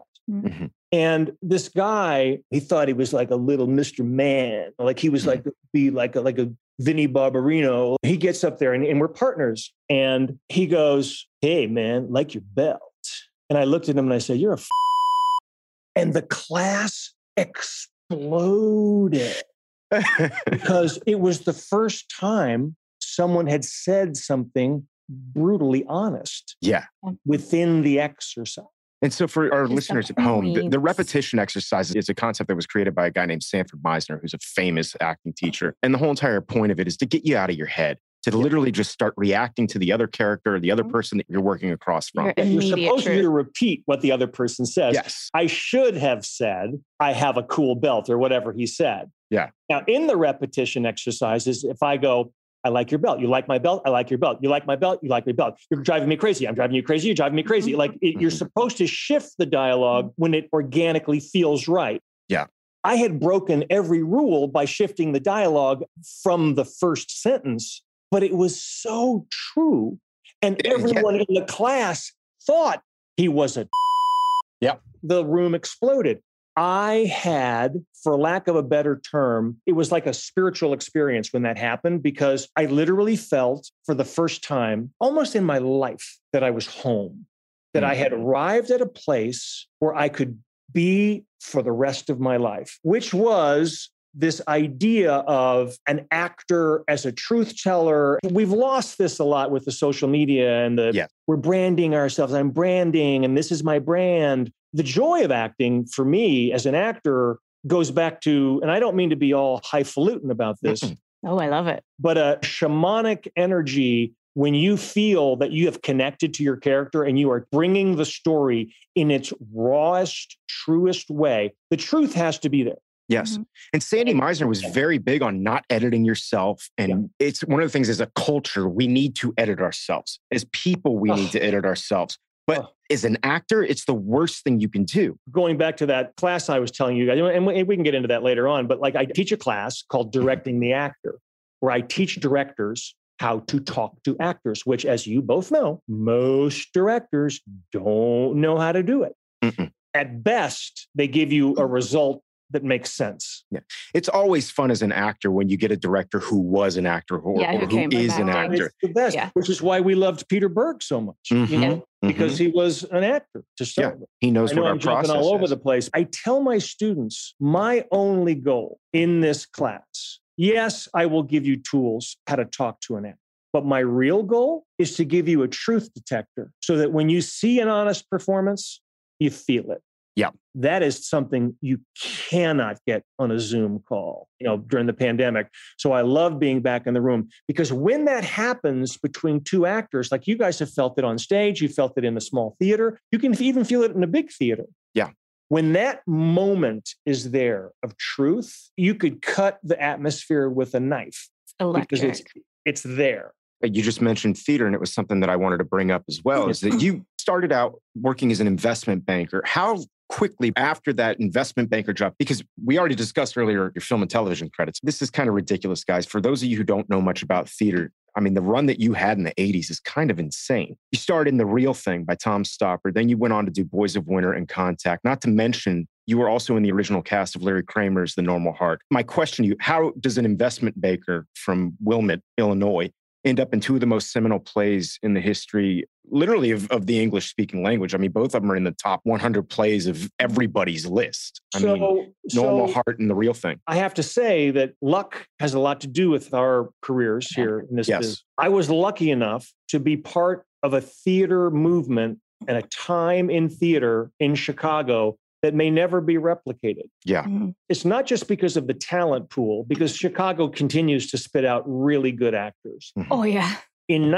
And this guy, he thought he was like a little Mr. Man. Like he was like a Vinnie Barbarino. He gets up there and we're partners. And he goes, hey, man, like your belt. And I looked at him and I said, you're a and the class exploded because it was the first time someone had said something brutally honest within the exercise. And so for our listeners at home, the repetition exercise is a concept that was created by a guy named Sanford Meisner, who's a famous acting teacher. And the whole entire point of it is to get you out of your head, to literally just start reacting to the other character or the other person that you're working across from. You're supposed to repeat what the other person says. Yes. I should have said, I have a cool belt or whatever he said. Yeah. Now, in the repetition exercises, if I go, I like your belt. You like my belt? I like your belt. You like my belt? You like my belt. You're driving me crazy. I'm driving you crazy. You're driving me crazy. Like you're supposed to shift the dialogue when it organically feels right. Yeah. I had broken every rule by shifting the dialogue from the first sentence, but it was so true. And everyone in the class thought he was a The room exploded. I had, for lack of a better term, it was like a spiritual experience when that happened, because I literally felt for the first time, almost in my life, that I was home, that I had arrived at a place where I could be for the rest of my life, which was this idea of an actor as a truth teller. We've lost this a lot with the social media and we're branding ourselves. I'm branding and this is my brand. the joy of acting for me as an actor goes back to, and I don't mean to be all highfalutin about this. Oh, I love it. But a shamanic energy when you feel that you have connected to your character and you are bringing the story in its rawest, truest way. The truth has to be there. Yes. And Sandy Meisner was very big on not editing yourself. And it's one of the things as a culture, we need to edit ourselves. As people, we need to edit ourselves. But as an actor, it's the worst thing you can do. Going back to that class I was telling you guys, and we can get into that later on, but like I teach a class called Directing the Actor, where I teach directors how to talk to actors, which, as you both know, most directors don't know how to do it. At best, they give you a result that makes sense. Yeah. It's always fun as an actor when you get a director who was an actor or who is an actor. It's the best, which is why we loved Peter Berg so much, you know, because he was an actor to start with. He knows what our I'm process jumping all over is. the place. I tell my students, my only goal in this class, yes, I will give you tools how to talk to an actor. But my real goal is to give you a truth detector so that when you see an honest performance, you feel it. Yeah. That is something you cannot get on a Zoom call, you know, during the pandemic. So I love being back in the room because when that happens between two actors, like you guys have felt it on stage, you felt it in the small theater, you can even feel it in a big theater. Yeah. When that moment is there of truth, you could cut the atmosphere with a knife. Electric. Because it's there. You just mentioned theater, and it was something that I wanted to bring up as well, is that you started out working as an investment banker. How quickly after that investment banker job, because we already discussed earlier your film and television credits. This is kind of ridiculous, guys. For those of you who don't know much about theater, I mean, the run that you had in the 80s is kind of insane. You started in The Real Thing by Tom Stoppard. Then you went on to do Boys of Winter and Contact. Not to mention, you were also in the original cast of Larry Kramer's The Normal Heart. My question to you, how does an investment banker from Wilmette, Illinois, end up in two of the most seminal plays in the history, literally, of the English-speaking language? I mean, both of them are in the top 100 plays of everybody's list. I mean, Normal Heart and The Real Thing. I have to say that luck has a lot to do with our careers here in this business. I was lucky enough to be part of a theater movement and a time in theater in Chicago that may never be replicated. Yeah. It's not just because of the talent pool, because Chicago continues to spit out really good actors. Oh, yeah. In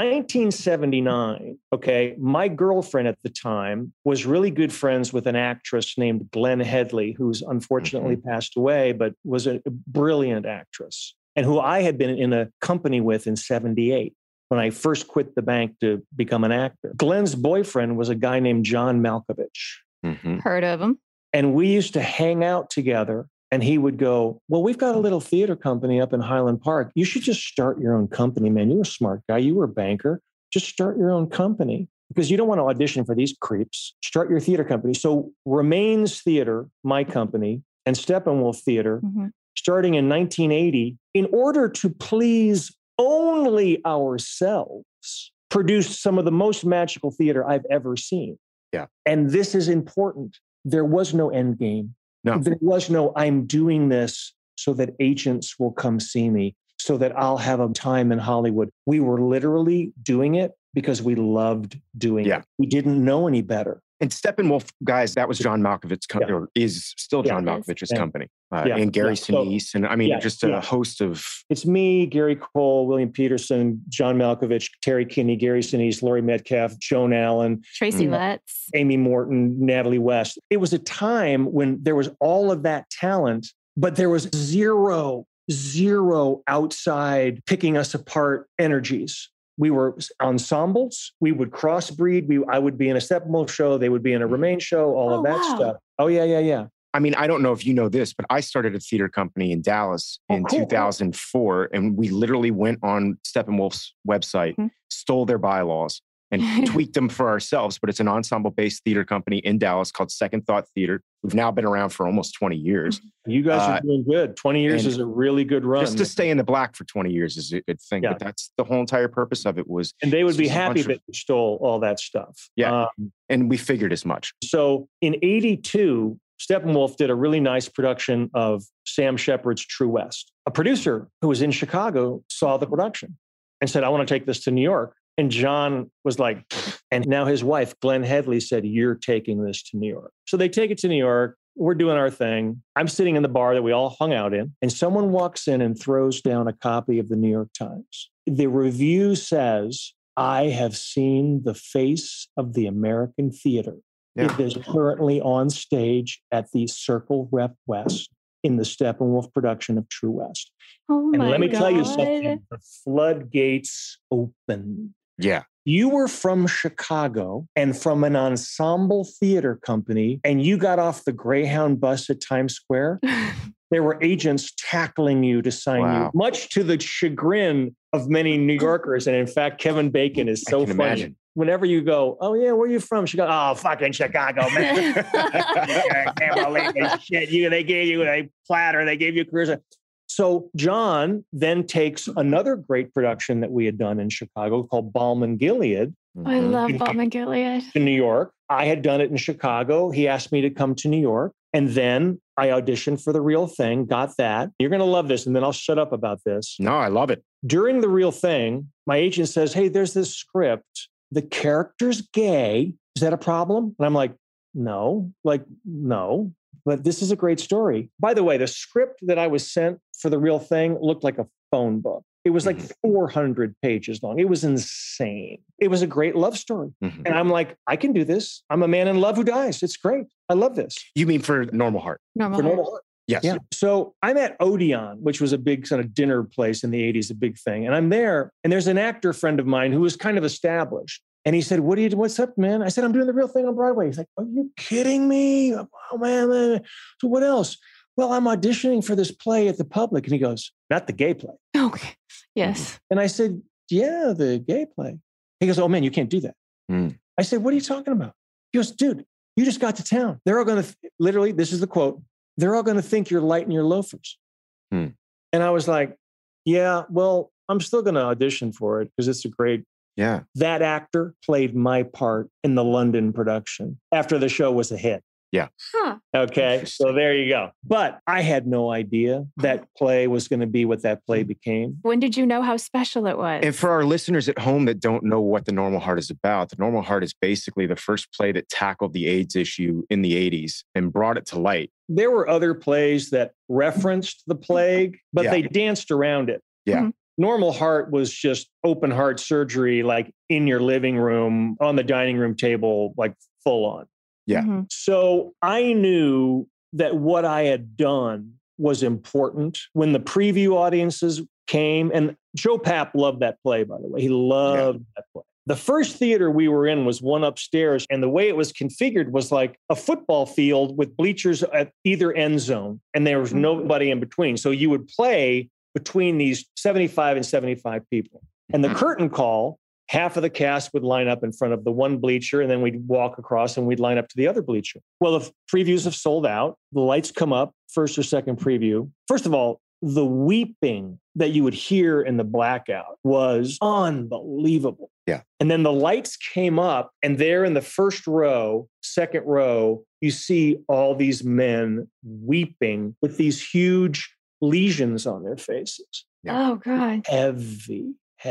1979, my girlfriend at the time was really good friends with an actress named Glenn Headley, who's unfortunately passed away, but was a brilliant actress, and who I had been in a company with in 78 when I first quit the bank to become an actor. Glenn's boyfriend was a guy named John Malkovich. Heard of him. And we used to hang out together, and he would go, well, we've got a little theater company up in Highland Park. You should just start your own company, man. You're a smart guy. You were a banker. Just start your own company because you don't want to audition for these creeps. Start your theater company. So Remains Theater, my company, and Steppenwolf Theater, starting in 1980, in order to please only ourselves, produced some of the most magical theater I've ever seen. Yeah. And this is important. There was no end game. No. There was no, I'm doing this so that agents will come see me, so that I'll have a time in Hollywood. We were literally doing it because we loved doing it. We didn't know any better. And Steppenwolf, guys, that was John Malkovich's company, or is still John Malkovich's company. And Gary Sinise, and I mean, just a host of... It's me, Gary Cole, William Peterson, John Malkovich, Terry Kinney, Gary Sinise, Laurie Metcalf, Joan Allen, Tracy Letts, Amy Morton, Natalie West. It was a time when there was all of that talent, but there was zero outside picking us apart energies. We were ensembles. We would crossbreed. I would be in a Steppenwolf show. They would be in a Remain show, all of that stuff. Oh, yeah. I mean, I don't know if you know this, but I started a theater company in Dallas in 2004. And we literally went on Steppenwolf's website, stole their bylaws, and tweaked them for ourselves. But it's an ensemble-based theater company in Dallas called Second Thought Theater. We've now been around for almost 20 years. You guys are doing good. 20 years is a really good run. Just to stay in the black for 20 years is a good thing. But that's the whole entire purpose of it was. And they would be happy that you stole all that stuff. Yeah. And we figured as much. So in 82, Steppenwolf did a really nice production of Sam Shepard's True West. A producer who was in Chicago saw the production and said, I want to take this to New York. And John was like, and now his wife, Glenn Headley, said, you're taking this to New York. So they take it to New York. We're doing our thing. I'm sitting in the bar that we all hung out in, and someone walks in and throws down a copy of the New York Times. The review says, I have seen the face of the American theater. Yeah. It is currently on stage at the Circle Rep West in the Steppenwolf production of True West. Oh my and let me God. tell you something, the floodgates opened. Yeah. You were from Chicago and from an ensemble theater company, and you got off the Greyhound bus at Times Square. There were agents tackling you to sign you, much to the chagrin of many New Yorkers. And in fact, Kevin Bacon is so funny. Imagine. Whenever you go, oh yeah, where are you from? She goes, oh, fucking Chicago, man. I can't believe this shit. They gave you a platter. They gave you a career. So John then takes another great production that we had done in Chicago called Balm and Gilead. I love Balm and Gilead. In New York. I had done it in Chicago. He asked me to come to New York. And then I auditioned for The Real Thing, got that. You're going to love this. And then I'll shut up about this. No, I love it. During The Real Thing, my agent says, hey, there's this script. The character's gay. Is that a problem? And I'm like, no, but this is a great story. By the way, the script that I was sent for The Real Thing looked like a phone book. It was like 400 pages long. It was insane. It was a great love story. And I'm like, I can do this. I'm a man in love who dies. It's great. I love this. You mean for Normal Heart? Normal Heart. Yes. Yeah. So I'm at Odeon, which was a big kind of dinner place in the 80s, a big thing. And I'm there, and there's an actor friend of mine who was kind of established. And he said, what's up, man? I said, I'm doing The Real Thing on Broadway. He's like, are you kidding me? Oh, man. So what else? Well, I'm auditioning for this play at the Public. And he goes, not the gay play. Okay. Yes. And I said, yeah, the gay play. He goes, oh, man, you can't do that. I said, what are you talking about? He goes, dude, you just got to town. They're all going to, literally, this is the quote, they're all going to think you're light in your loafers. And I was like, yeah, well, I'm still going to audition for it because it's a great. Yeah. That actor played my part in the London production after the show was a hit. Yeah. Huh. Okay. So there you go. But I had no idea that play was going to be what that play became. When did you know how special it was? And for our listeners at home that don't know what The Normal Heart is about, The Normal Heart is basically the first play that tackled the AIDS issue in the 80s and brought it to light. There were other plays that referenced the plague, but they danced around it. Yeah. Normal Heart was just open heart surgery, like in your living room, on the dining room table, like full on. Yeah. So I knew that what I had done was important when the preview audiences came. And Joe Papp loved that play, by the way. He loved that play. The first theater we were in was one upstairs. And the way it was configured was like a football field with bleachers at either end zone. And there was nobody in between. So you would play between these 75 and 75 people. And the curtain call, half of the cast would line up in front of the one bleacher, and then we'd walk across and we'd line up to the other bleacher. Well, the previews have sold out. The lights come up, first or second preview. First of all, the weeping that you would hear in the blackout was unbelievable. Yeah. And then the lights came up, and there in the first row, second row, you see all these men weeping with these huge lesions on their faces. Yeah. Oh, God. Heavy.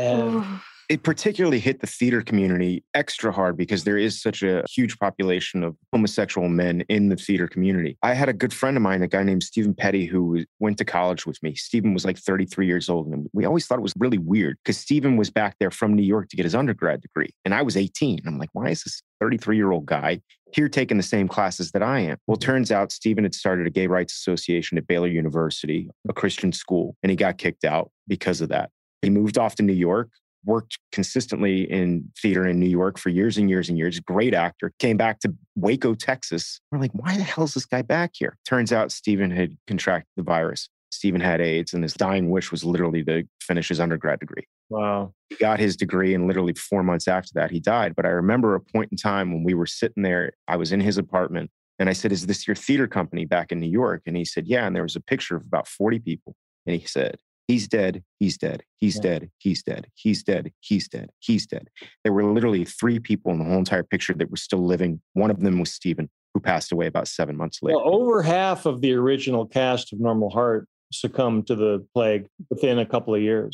It particularly hit the theater community extra hard because there is such a huge population of homosexual men in the theater community. I had a good friend of mine, a guy named Stephen Petty, who went to college with me. Stephen was like 33 years old. And we always thought it was really weird because Stephen was back there from New York to get his undergrad degree. And I was 18. I'm like, why is this 33-year-old guy here taking the same classes that I am? Well, turns out Stephen had started a gay rights association at Baylor University, a Christian school, and he got kicked out because of that. He moved off to New York, worked consistently in theater in New York for years and years and years. Great actor. Came back to Waco, Texas. We're like, why the hell is this guy back here? Turns out Stephen had contracted the virus. Stephen had AIDS, and his dying wish was literally to finish his undergrad degree. Wow. He got his degree, and literally 4 months after that, he died. But I remember a point in time when we were sitting there, I was in his apartment, and I said, is this your theater company back in New York? And he said, yeah. And there was a picture of about 40 people. And he said, he's dead, he's dead, he's dead, he's dead, he's dead, he's dead, he's dead. There were literally 3 people in the whole entire picture that were still living. One of them was Stephen, who passed away about 7 months later. Well, over half of the original cast of Normal Heart succumbed to the plague within a couple of years.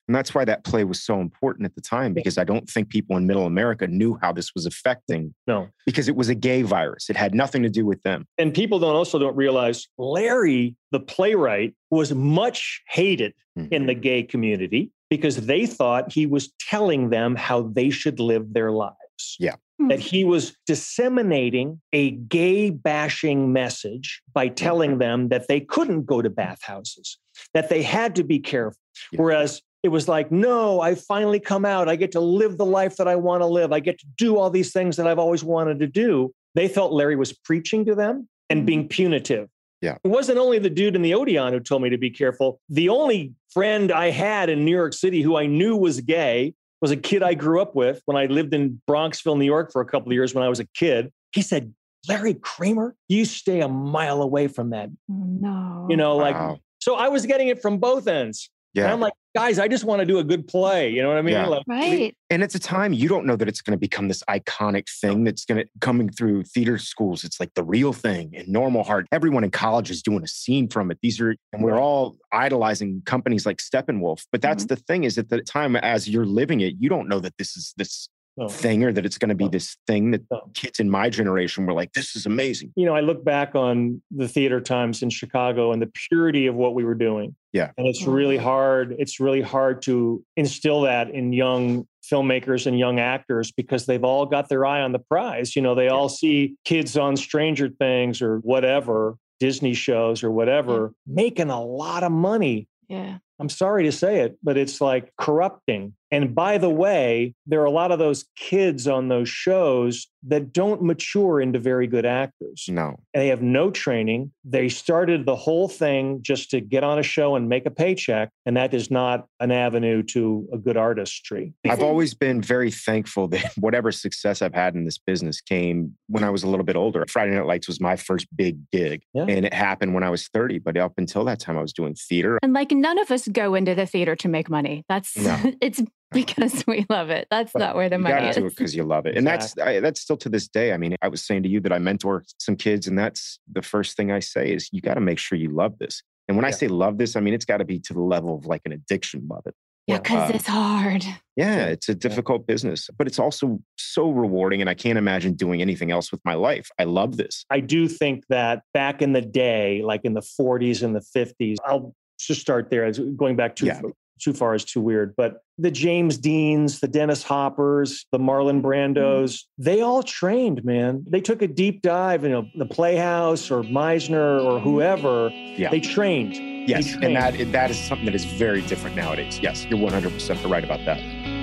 And that's why that play was so important at the time, because I don't think people in middle America knew how this was affecting. No. Because it was a gay virus. It had nothing to do with them. And people don't realize Larry, the playwright, was much hated in the gay community because they thought he was telling them how they should live their lives. Yeah. That he was disseminating a gay bashing message by telling them that they couldn't go to bathhouses, that they had to be careful. Yeah. Whereas it was like, no, I finally come out. I get to live the life that I want to live. I get to do all these things that I've always wanted to do. They felt Larry was preaching to them and being punitive. Yeah. It wasn't only the dude in the Odeon who told me to be careful. The only friend I had in New York City who I knew was gay was a kid I grew up with when I lived in Bronxville, New York for a couple of years when I was a kid. He said, Larry Kramer, you stay a mile away from that. No. You know, like, so I was getting it from both ends. Yeah. And I'm like, guys, I just want to do a good play. You know what I mean? Yeah. Like, Right. And at the time, you don't know that it's going to become this iconic thing that's going to coming through theater schools. It's like the real thing in Normal Heart. Everyone in college is doing a scene from it. And we're all idolizing companies like Steppenwolf. But that's the thing, is at the time, as you're living it, you don't know that this is this thing, or that it's going to be this thing that kids in my generation were like, this is amazing. You know, I look back on the theater times in Chicago and the purity of what we were doing. Yeah. And it's really hard. It's really hard to instill that in young filmmakers and young actors, because they've all got their eye on the prize. You know, they all see kids on Stranger Things or whatever, Disney shows or whatever, making a lot of money. Yeah. I'm sorry to say it, but it's like corrupting. And by the way, there are a lot of those kids on those shows that don't mature into very good actors. No. And they have no training. They started the whole thing just to get on a show and make a paycheck. And that is not an avenue to a good artistry. I've always been very thankful that whatever success I've had in this business came when I was a little bit older. Friday Night Lights was my first big gig. Yeah. And it happened when I was 30. But up until that time, I was doing theater. And like, none of us go into the theater to make money. That's it's because we love it. That's not where the money is. You got to do it because you love it. And that's still to this day. I mean, I was saying to you that I mentor some kids, and that's the first thing I say is you got to make sure you love this. And when I say love this, I mean, it's got to be to the level of like an addiction love it. Yeah, because it's hard. Yeah, it's a difficult business, but it's also so rewarding. And I can't imagine doing anything else with my life. I love this. I do think that back in the day, like in the 40s and the 50s, I'll just start there. Going back too far is too weird. But the James Deans, the Dennis Hoppers, the Marlon Brandos, they all trained, man. They took a deep dive, you know, the Playhouse or Meisner or whoever. Yeah. They trained. Yes. They trained. And that is something that is very different nowadays. Yes, you're 100% right about that.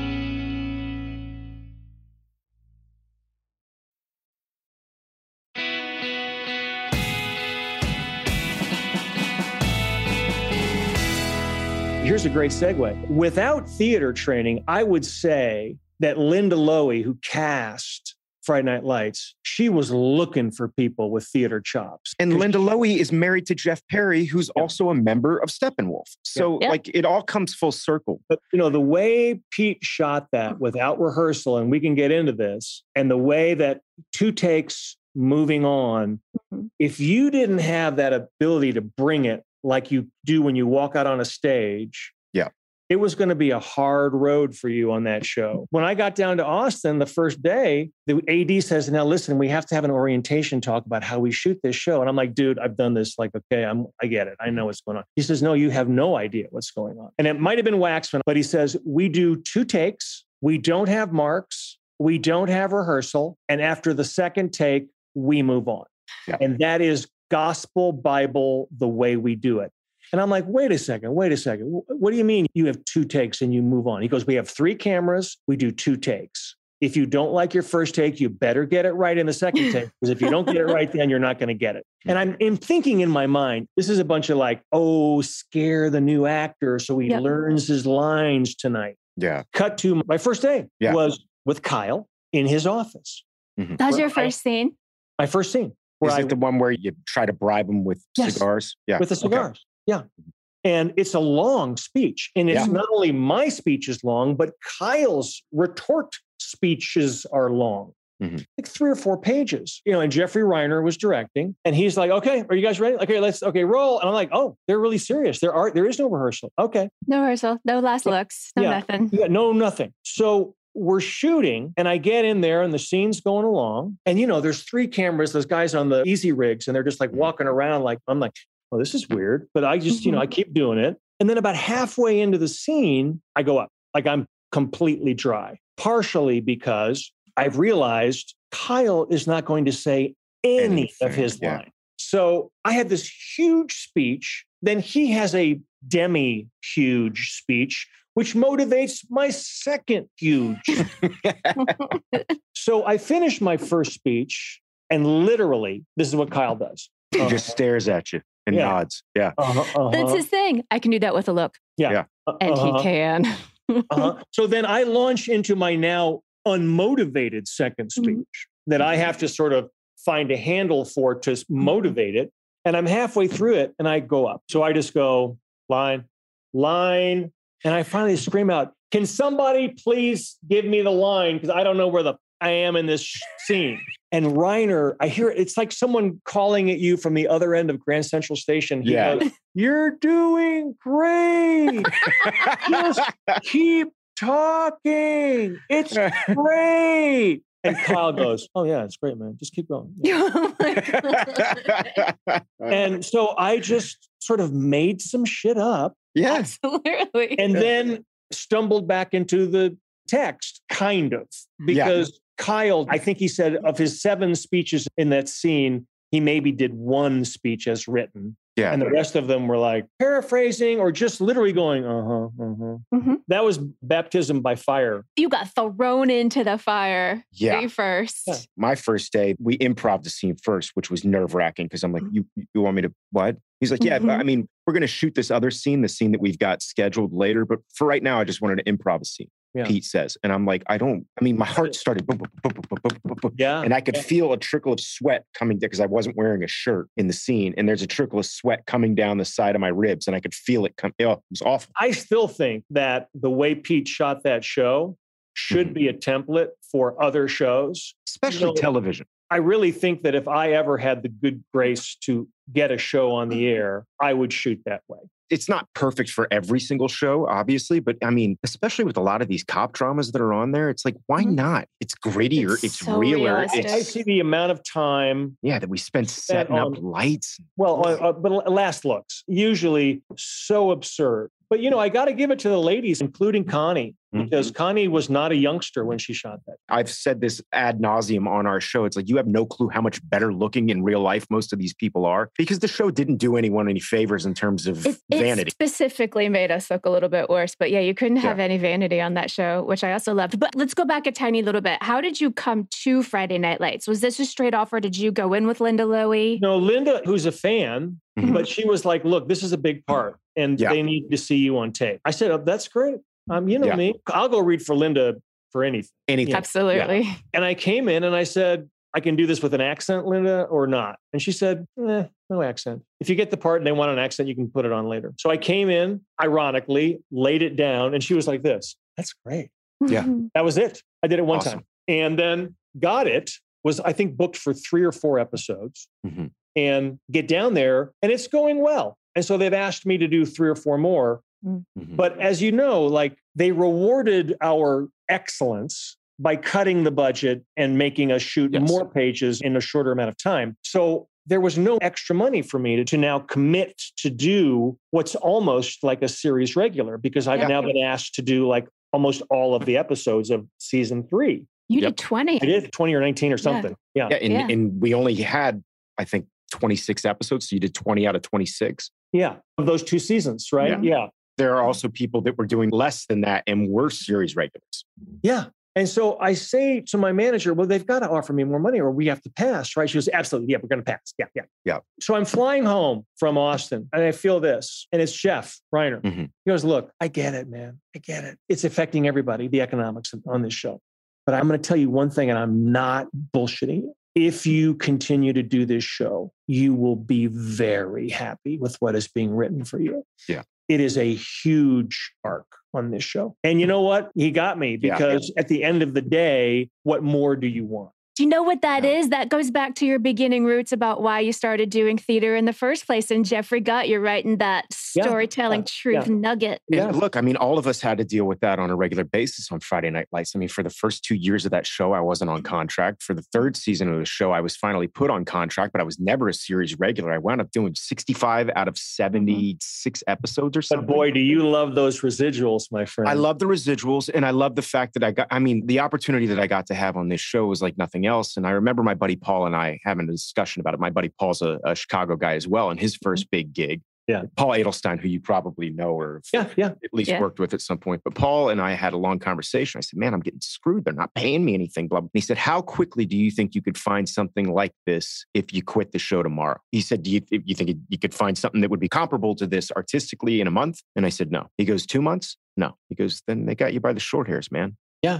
Here's a great segue. Without theater training, I would say that Linda Lowy, who cast Friday Night Lights, she was looking for people with theater chops. And Linda Lowy is married to Jeff Perry, who's also a member of Steppenwolf. So like it all comes full circle. But you know, the way Pete shot that without rehearsal, and we can get into this, and the way that 2 takes moving on, if you didn't have that ability to bring it like you do when you walk out on a stage, it was going to be a hard road for you on that show. When I got down to Austin the first day, the AD says, now listen, we have to have an orientation talk about how we shoot this show. And I'm like, dude, I've done this. Like, okay, I get it. I know what's going on. He says, no, you have no idea what's going on. And it might've been Waxman, but he says, we do 2 takes. We don't have marks. We don't have rehearsal. And after the second take, we move on. Yeah. And that is gospel Bible, the way we do it. And I'm like, wait a second. What do you mean you have 2 takes and you move on? He goes, we have 3 cameras. We do 2 takes. If you don't like your first take, you better get it right in the second take. Because if you don't get it right, then you're not going to get it. And I'm thinking in my mind, this is a bunch of like, scare the new actor so he learns his lines tonight. Yeah. Cut to my first day was with Kyle in his office. Mm-hmm. That was your first scene? My first scene. Is it the one where you try to bribe him with cigars? Yeah. With the cigars. Okay. Yeah. And it's a long speech. And it's not only my speech is long, but Kyle's retort speeches are long. like 3 or 4 pages, and Jeffrey Reiner was directing, and he's like, okay, are you guys ready? Okay, roll. And I'm like, oh, they're really serious. There is no rehearsal. Okay. No rehearsal, no last looks, nothing. Yeah, nothing. So we're shooting, and I get in there, and the scene's going along, and there's 3 cameras, those guys on the easy rigs, and they're just like walking around I'm like, oh, this is weird. But I just, I keep doing it. And then about halfway into the scene, I go up, like I'm completely dry, partially because I've realized Kyle is not going to say any of his line. So I had this huge speech. Then he has a huge speech, which motivates my second huge. So I finished my first speech, and literally, this is what Kyle does. He just stares at you and nods. Yeah. That's his thing. I can do that with a look. Yeah. And he can. So then I launch into my now unmotivated second speech that I have to sort of find a handle for to motivate it. And I'm halfway through it and I go up. So I just go line. And I finally scream out, can somebody please give me the line? Because I don't know where I am in this scene. And Reiner, I hear it. It's like someone calling at you from the other end of Grand Central Station. He goes, you're doing great. Just keep talking. It's great. And Kyle goes, oh yeah, it's great, man. Just keep going. Yeah. Oh my God. And so I just sort of made some shit up. Yeah. Absolutely. And then stumbled back into the text, kind of, because Kyle, I think he said of his 7 speeches in that scene, he maybe did 1 speech as written. Yeah. And the rest of them were like paraphrasing or just literally going, That was baptism by fire. You got thrown into the fire first. Yeah. My first day, we improv the scene first, which was nerve-wracking because I'm like, you want me to what? He's like, yeah, but I mean, we're going to shoot this other scene, the scene that we've got scheduled later. But for right now, I just wanted to improv a scene. Yeah. Pete says. And I'm like, my heart started boom, boom, boom. And I could feel a trickle of sweat coming down because I wasn't wearing a shirt in the scene. And there's a trickle of sweat coming down the side of my ribs and I could feel it come. It was awful. I still think that the way Pete shot that show should be a template for other shows. Especially television. I really think that if I ever had the good grace to get a show on the air, I would shoot that way. It's not perfect for every single show, obviously, but I mean, especially with a lot of these cop dramas that are on there, it's like, why not? It's grittier, it's so realer. I see the amount of time. Yeah, that we spent setting up lights. Well, but last looks, usually so absurd. But, I got to give it to the ladies, including Connie, because Connie was not a youngster when she shot that. I've said this ad nauseum on our show. It's like, you have no clue how much better looking in real life most of these people are because the show didn't do anyone any favors in terms of vanity. It specifically made us look a little bit worse. But yeah, you couldn't have any vanity on that show, which I also loved. But let's go back a tiny little bit. How did you come to Friday Night Lights? Was this a straight offer? Did you go in with Linda Lowy? No, Linda, who's a fan, but she was like, look, this is a big part and they need to see you on tape. I said, oh, that's great. You know me. I'll go read for Linda for anything. Absolutely. Yeah. And I came in and I said, I can do this with an accent, Linda, or not. And she said, no accent. If you get the part and they want an accent, you can put it on later. So I came in, ironically, laid it down, and she was like this. That's great. Yeah. That was it. I did it one time. And then Got It was, I think, booked for 3 or 4 episodes and get down there and it's going well. And so they've asked me to do 3 or 4 more. But as you know, like they rewarded our excellence by cutting the budget and making us shoot more pages in a shorter amount of time. So there was no extra money for me to now commit to do what's almost like a series regular because I've now been asked to do like almost all of the episodes of season 3. You did 20. I did 20 or 19 or something. Yeah. And we only had, I think, 26 episodes. So you did 20 out of 26. Yeah. Of those 2 seasons, right? Yeah. There are also people that were doing less than that and were series regulars. Yeah. And so I say to my manager, well, they've got to offer me more money or we have to pass, right? She goes, absolutely. Yeah, we're going to pass. Yeah. So I'm flying home from Austin and I feel this. And it's Jeff Reiner. He goes, look, I get it, man. I get it. It's affecting everybody, the economics on this show. But I'm going to tell you one thing, and I'm not bullshitting you. If you continue to do this show, you will be very happy with what is being written for you. Yeah. It is a huge arc on this show. And you know what? He got me because at the end of the day, what more do you want? Do you know what that is? That goes back to your beginning roots about why you started doing theater in the first place. And Jeffrey Gott, you're writing that storytelling truth nugget. And look, I mean, all of us had to deal with that on a regular basis on Friday Night Lights. I mean, for the first 2 years of that show, I wasn't on contract. For the third season of the show, I was finally put on contract, but I was never a series regular. I wound up doing 65 out of 76 episodes or something. But boy, do you love those residuals, my friend. I love the residuals. And I love the fact that the opportunity that I got to have on this show was like nothing else. And I remember my buddy Paul and I having a discussion about it. My buddy Paul's a Chicago guy as well. And his first big gig, Paul Adelstein, who you probably know or at least worked with at some point. But Paul and I had a long conversation. I said, man, I'm getting screwed. They're not paying me anything. Blah, blah. And he said, how quickly do you think you could find something like this if you quit the show tomorrow? He said, do you think you could find something that would be comparable to this artistically in a month? And I said, no. He goes, 2 months? No. He goes, then they got you by the short hairs, man. Yeah.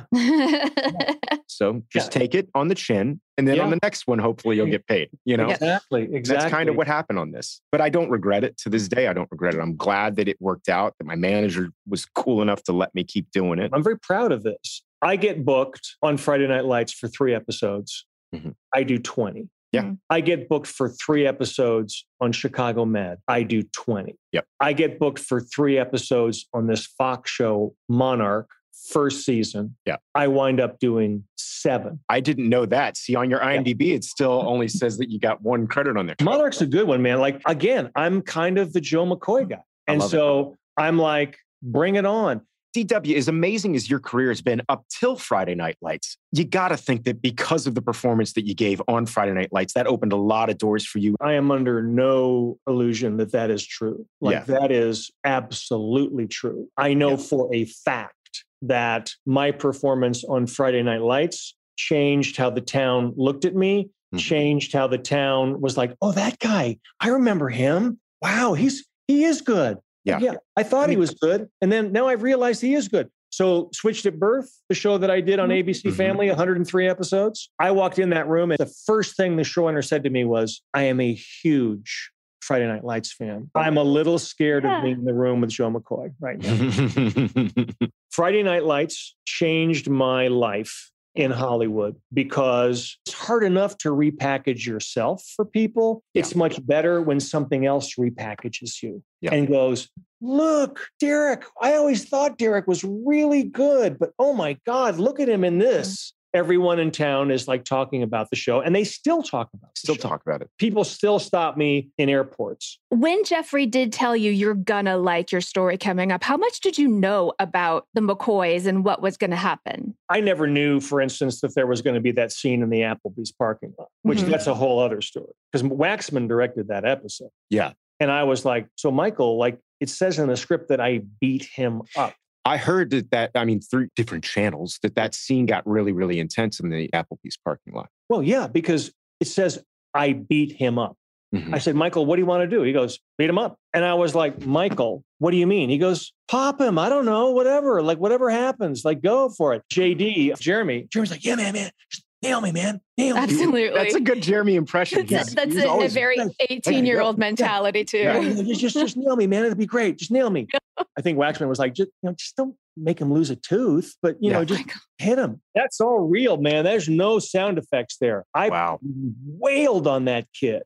So just take it on the chin. And then on the next one, hopefully you'll get paid. You know? Exactly. That's kind of what happened on this. But I don't regret it. To this day, I don't regret it. I'm glad that it worked out, that my manager was cool enough to let me keep doing it. I'm very proud of this. I get booked on Friday Night Lights for 3 episodes. Mm-hmm. I do 20. Yeah. I get booked for 3 episodes on Chicago Med. I do 20. Yep. I get booked for 3 episodes on this Fox show, Monarch. First season, I wind up doing 7. I didn't know that. See, on your IMDb, it still only says that you got 1 credit on there. Monarch's a good one, man. Like, again, I'm kind of the Joe McCoy guy. And so I'm like, bring it on. DW, as amazing as your career has been up till Friday Night Lights, you got to think that because of the performance that you gave on Friday Night Lights, that opened a lot of doors for you. I am under no illusion that that is true. That is absolutely true. I know for a fact that my performance on Friday Night Lights changed how the town looked at me, changed how the town was like, oh, that guy, I remember him. Wow, he is good. Yeah. I thought he was good. And then now I've realized he is good. So Switched at Birth, the show that I did on ABC Family, 103 episodes. I walked in that room and the first thing the showrunner said to me was, I am a huge Friday Night Lights fan. I'm a little scared of being in the room with Joe McCoy right now. Friday Night Lights changed my life in Hollywood because it's hard enough to repackage yourself for people. It's much better when something else repackages you and goes, look, Derek, I always thought Derek was really good, but oh my God, look at him in this. Everyone in town is like talking about the show and they still talk about it. Talk about it. People still stop me in airports. When Jeffrey did tell you you're gonna like your story coming up, how much did you know about the McCoys and what was going to happen? I never knew, for instance, that there was going to be that scene in the Applebee's parking lot, which that's a whole other story because Waxman directed that episode. Yeah. And I was like, so Michael, like it says in the script that I beat him up. I heard through different channels, that scene got really, really intense in the Applebee's parking lot. Well, yeah, because it says, I beat him up. I said, Michael, what do you want to do? He goes, beat him up. And I was like, Michael, what do you mean? He goes, pop him. I don't know, whatever. Like, whatever happens, like, go for it. Jeremy's like, yeah, man. Just nail me, man. Nail me. Absolutely. That's a good Jeremy impression. That's a very 18-year-old mentality, too. Yeah. Just nail me, man. It'd be great. Just nail me. I think Waxman was like, just don't make him lose a tooth, but, just hit him. That's all real, man. There's no sound effects there. I wailed on that kid.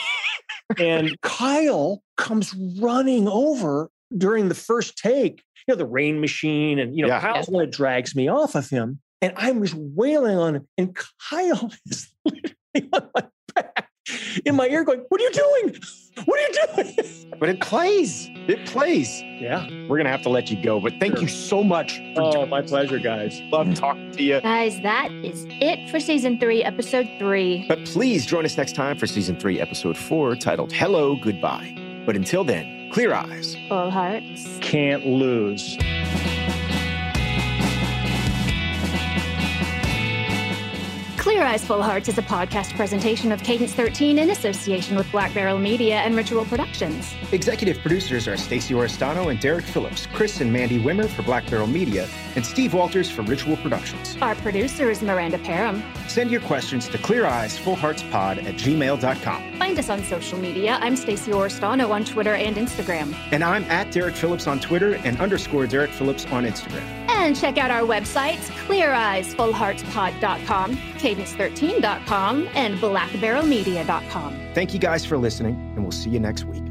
And Kyle comes running over during the first take, the rain machine. And, Kyle's one that drags me off of him. And I'm just wailing on him. And Kyle is literally on my back in my ear going, what are you doing? What are you doing? But it plays. Yeah. We're going to have to let you go. But thank you so much. My pleasure, guys. Love talking to you. Guys, that is it for Season 3, Episode 3. But please join us next time for Season 3, Episode 4, titled Hello, Goodbye. But until then, clear eyes. Full hearts. Can't lose. Clear Eyes, Full Hearts is a podcast presentation of Cadence 13 in association with Black Barrel Media and Ritual Productions. Executive producers are Stacey Oristano and Derek Phillips, Chris and Mandy Wimmer for Black Barrel Media, and Steve Walters for Ritual Productions. Our producer is Miranda Parham. Send your questions to cleareyesfullheartspod@gmail.com. Find us on social media. I'm Stacey Oristano on Twitter and Instagram. And I'm at Derek Phillips on Twitter and _Derek Phillips on Instagram. And check out our websites, cleareyesfullheartspod.com, cadence13.com, and blackbarrelmedia.com. Thank you guys for listening, and we'll see you next week.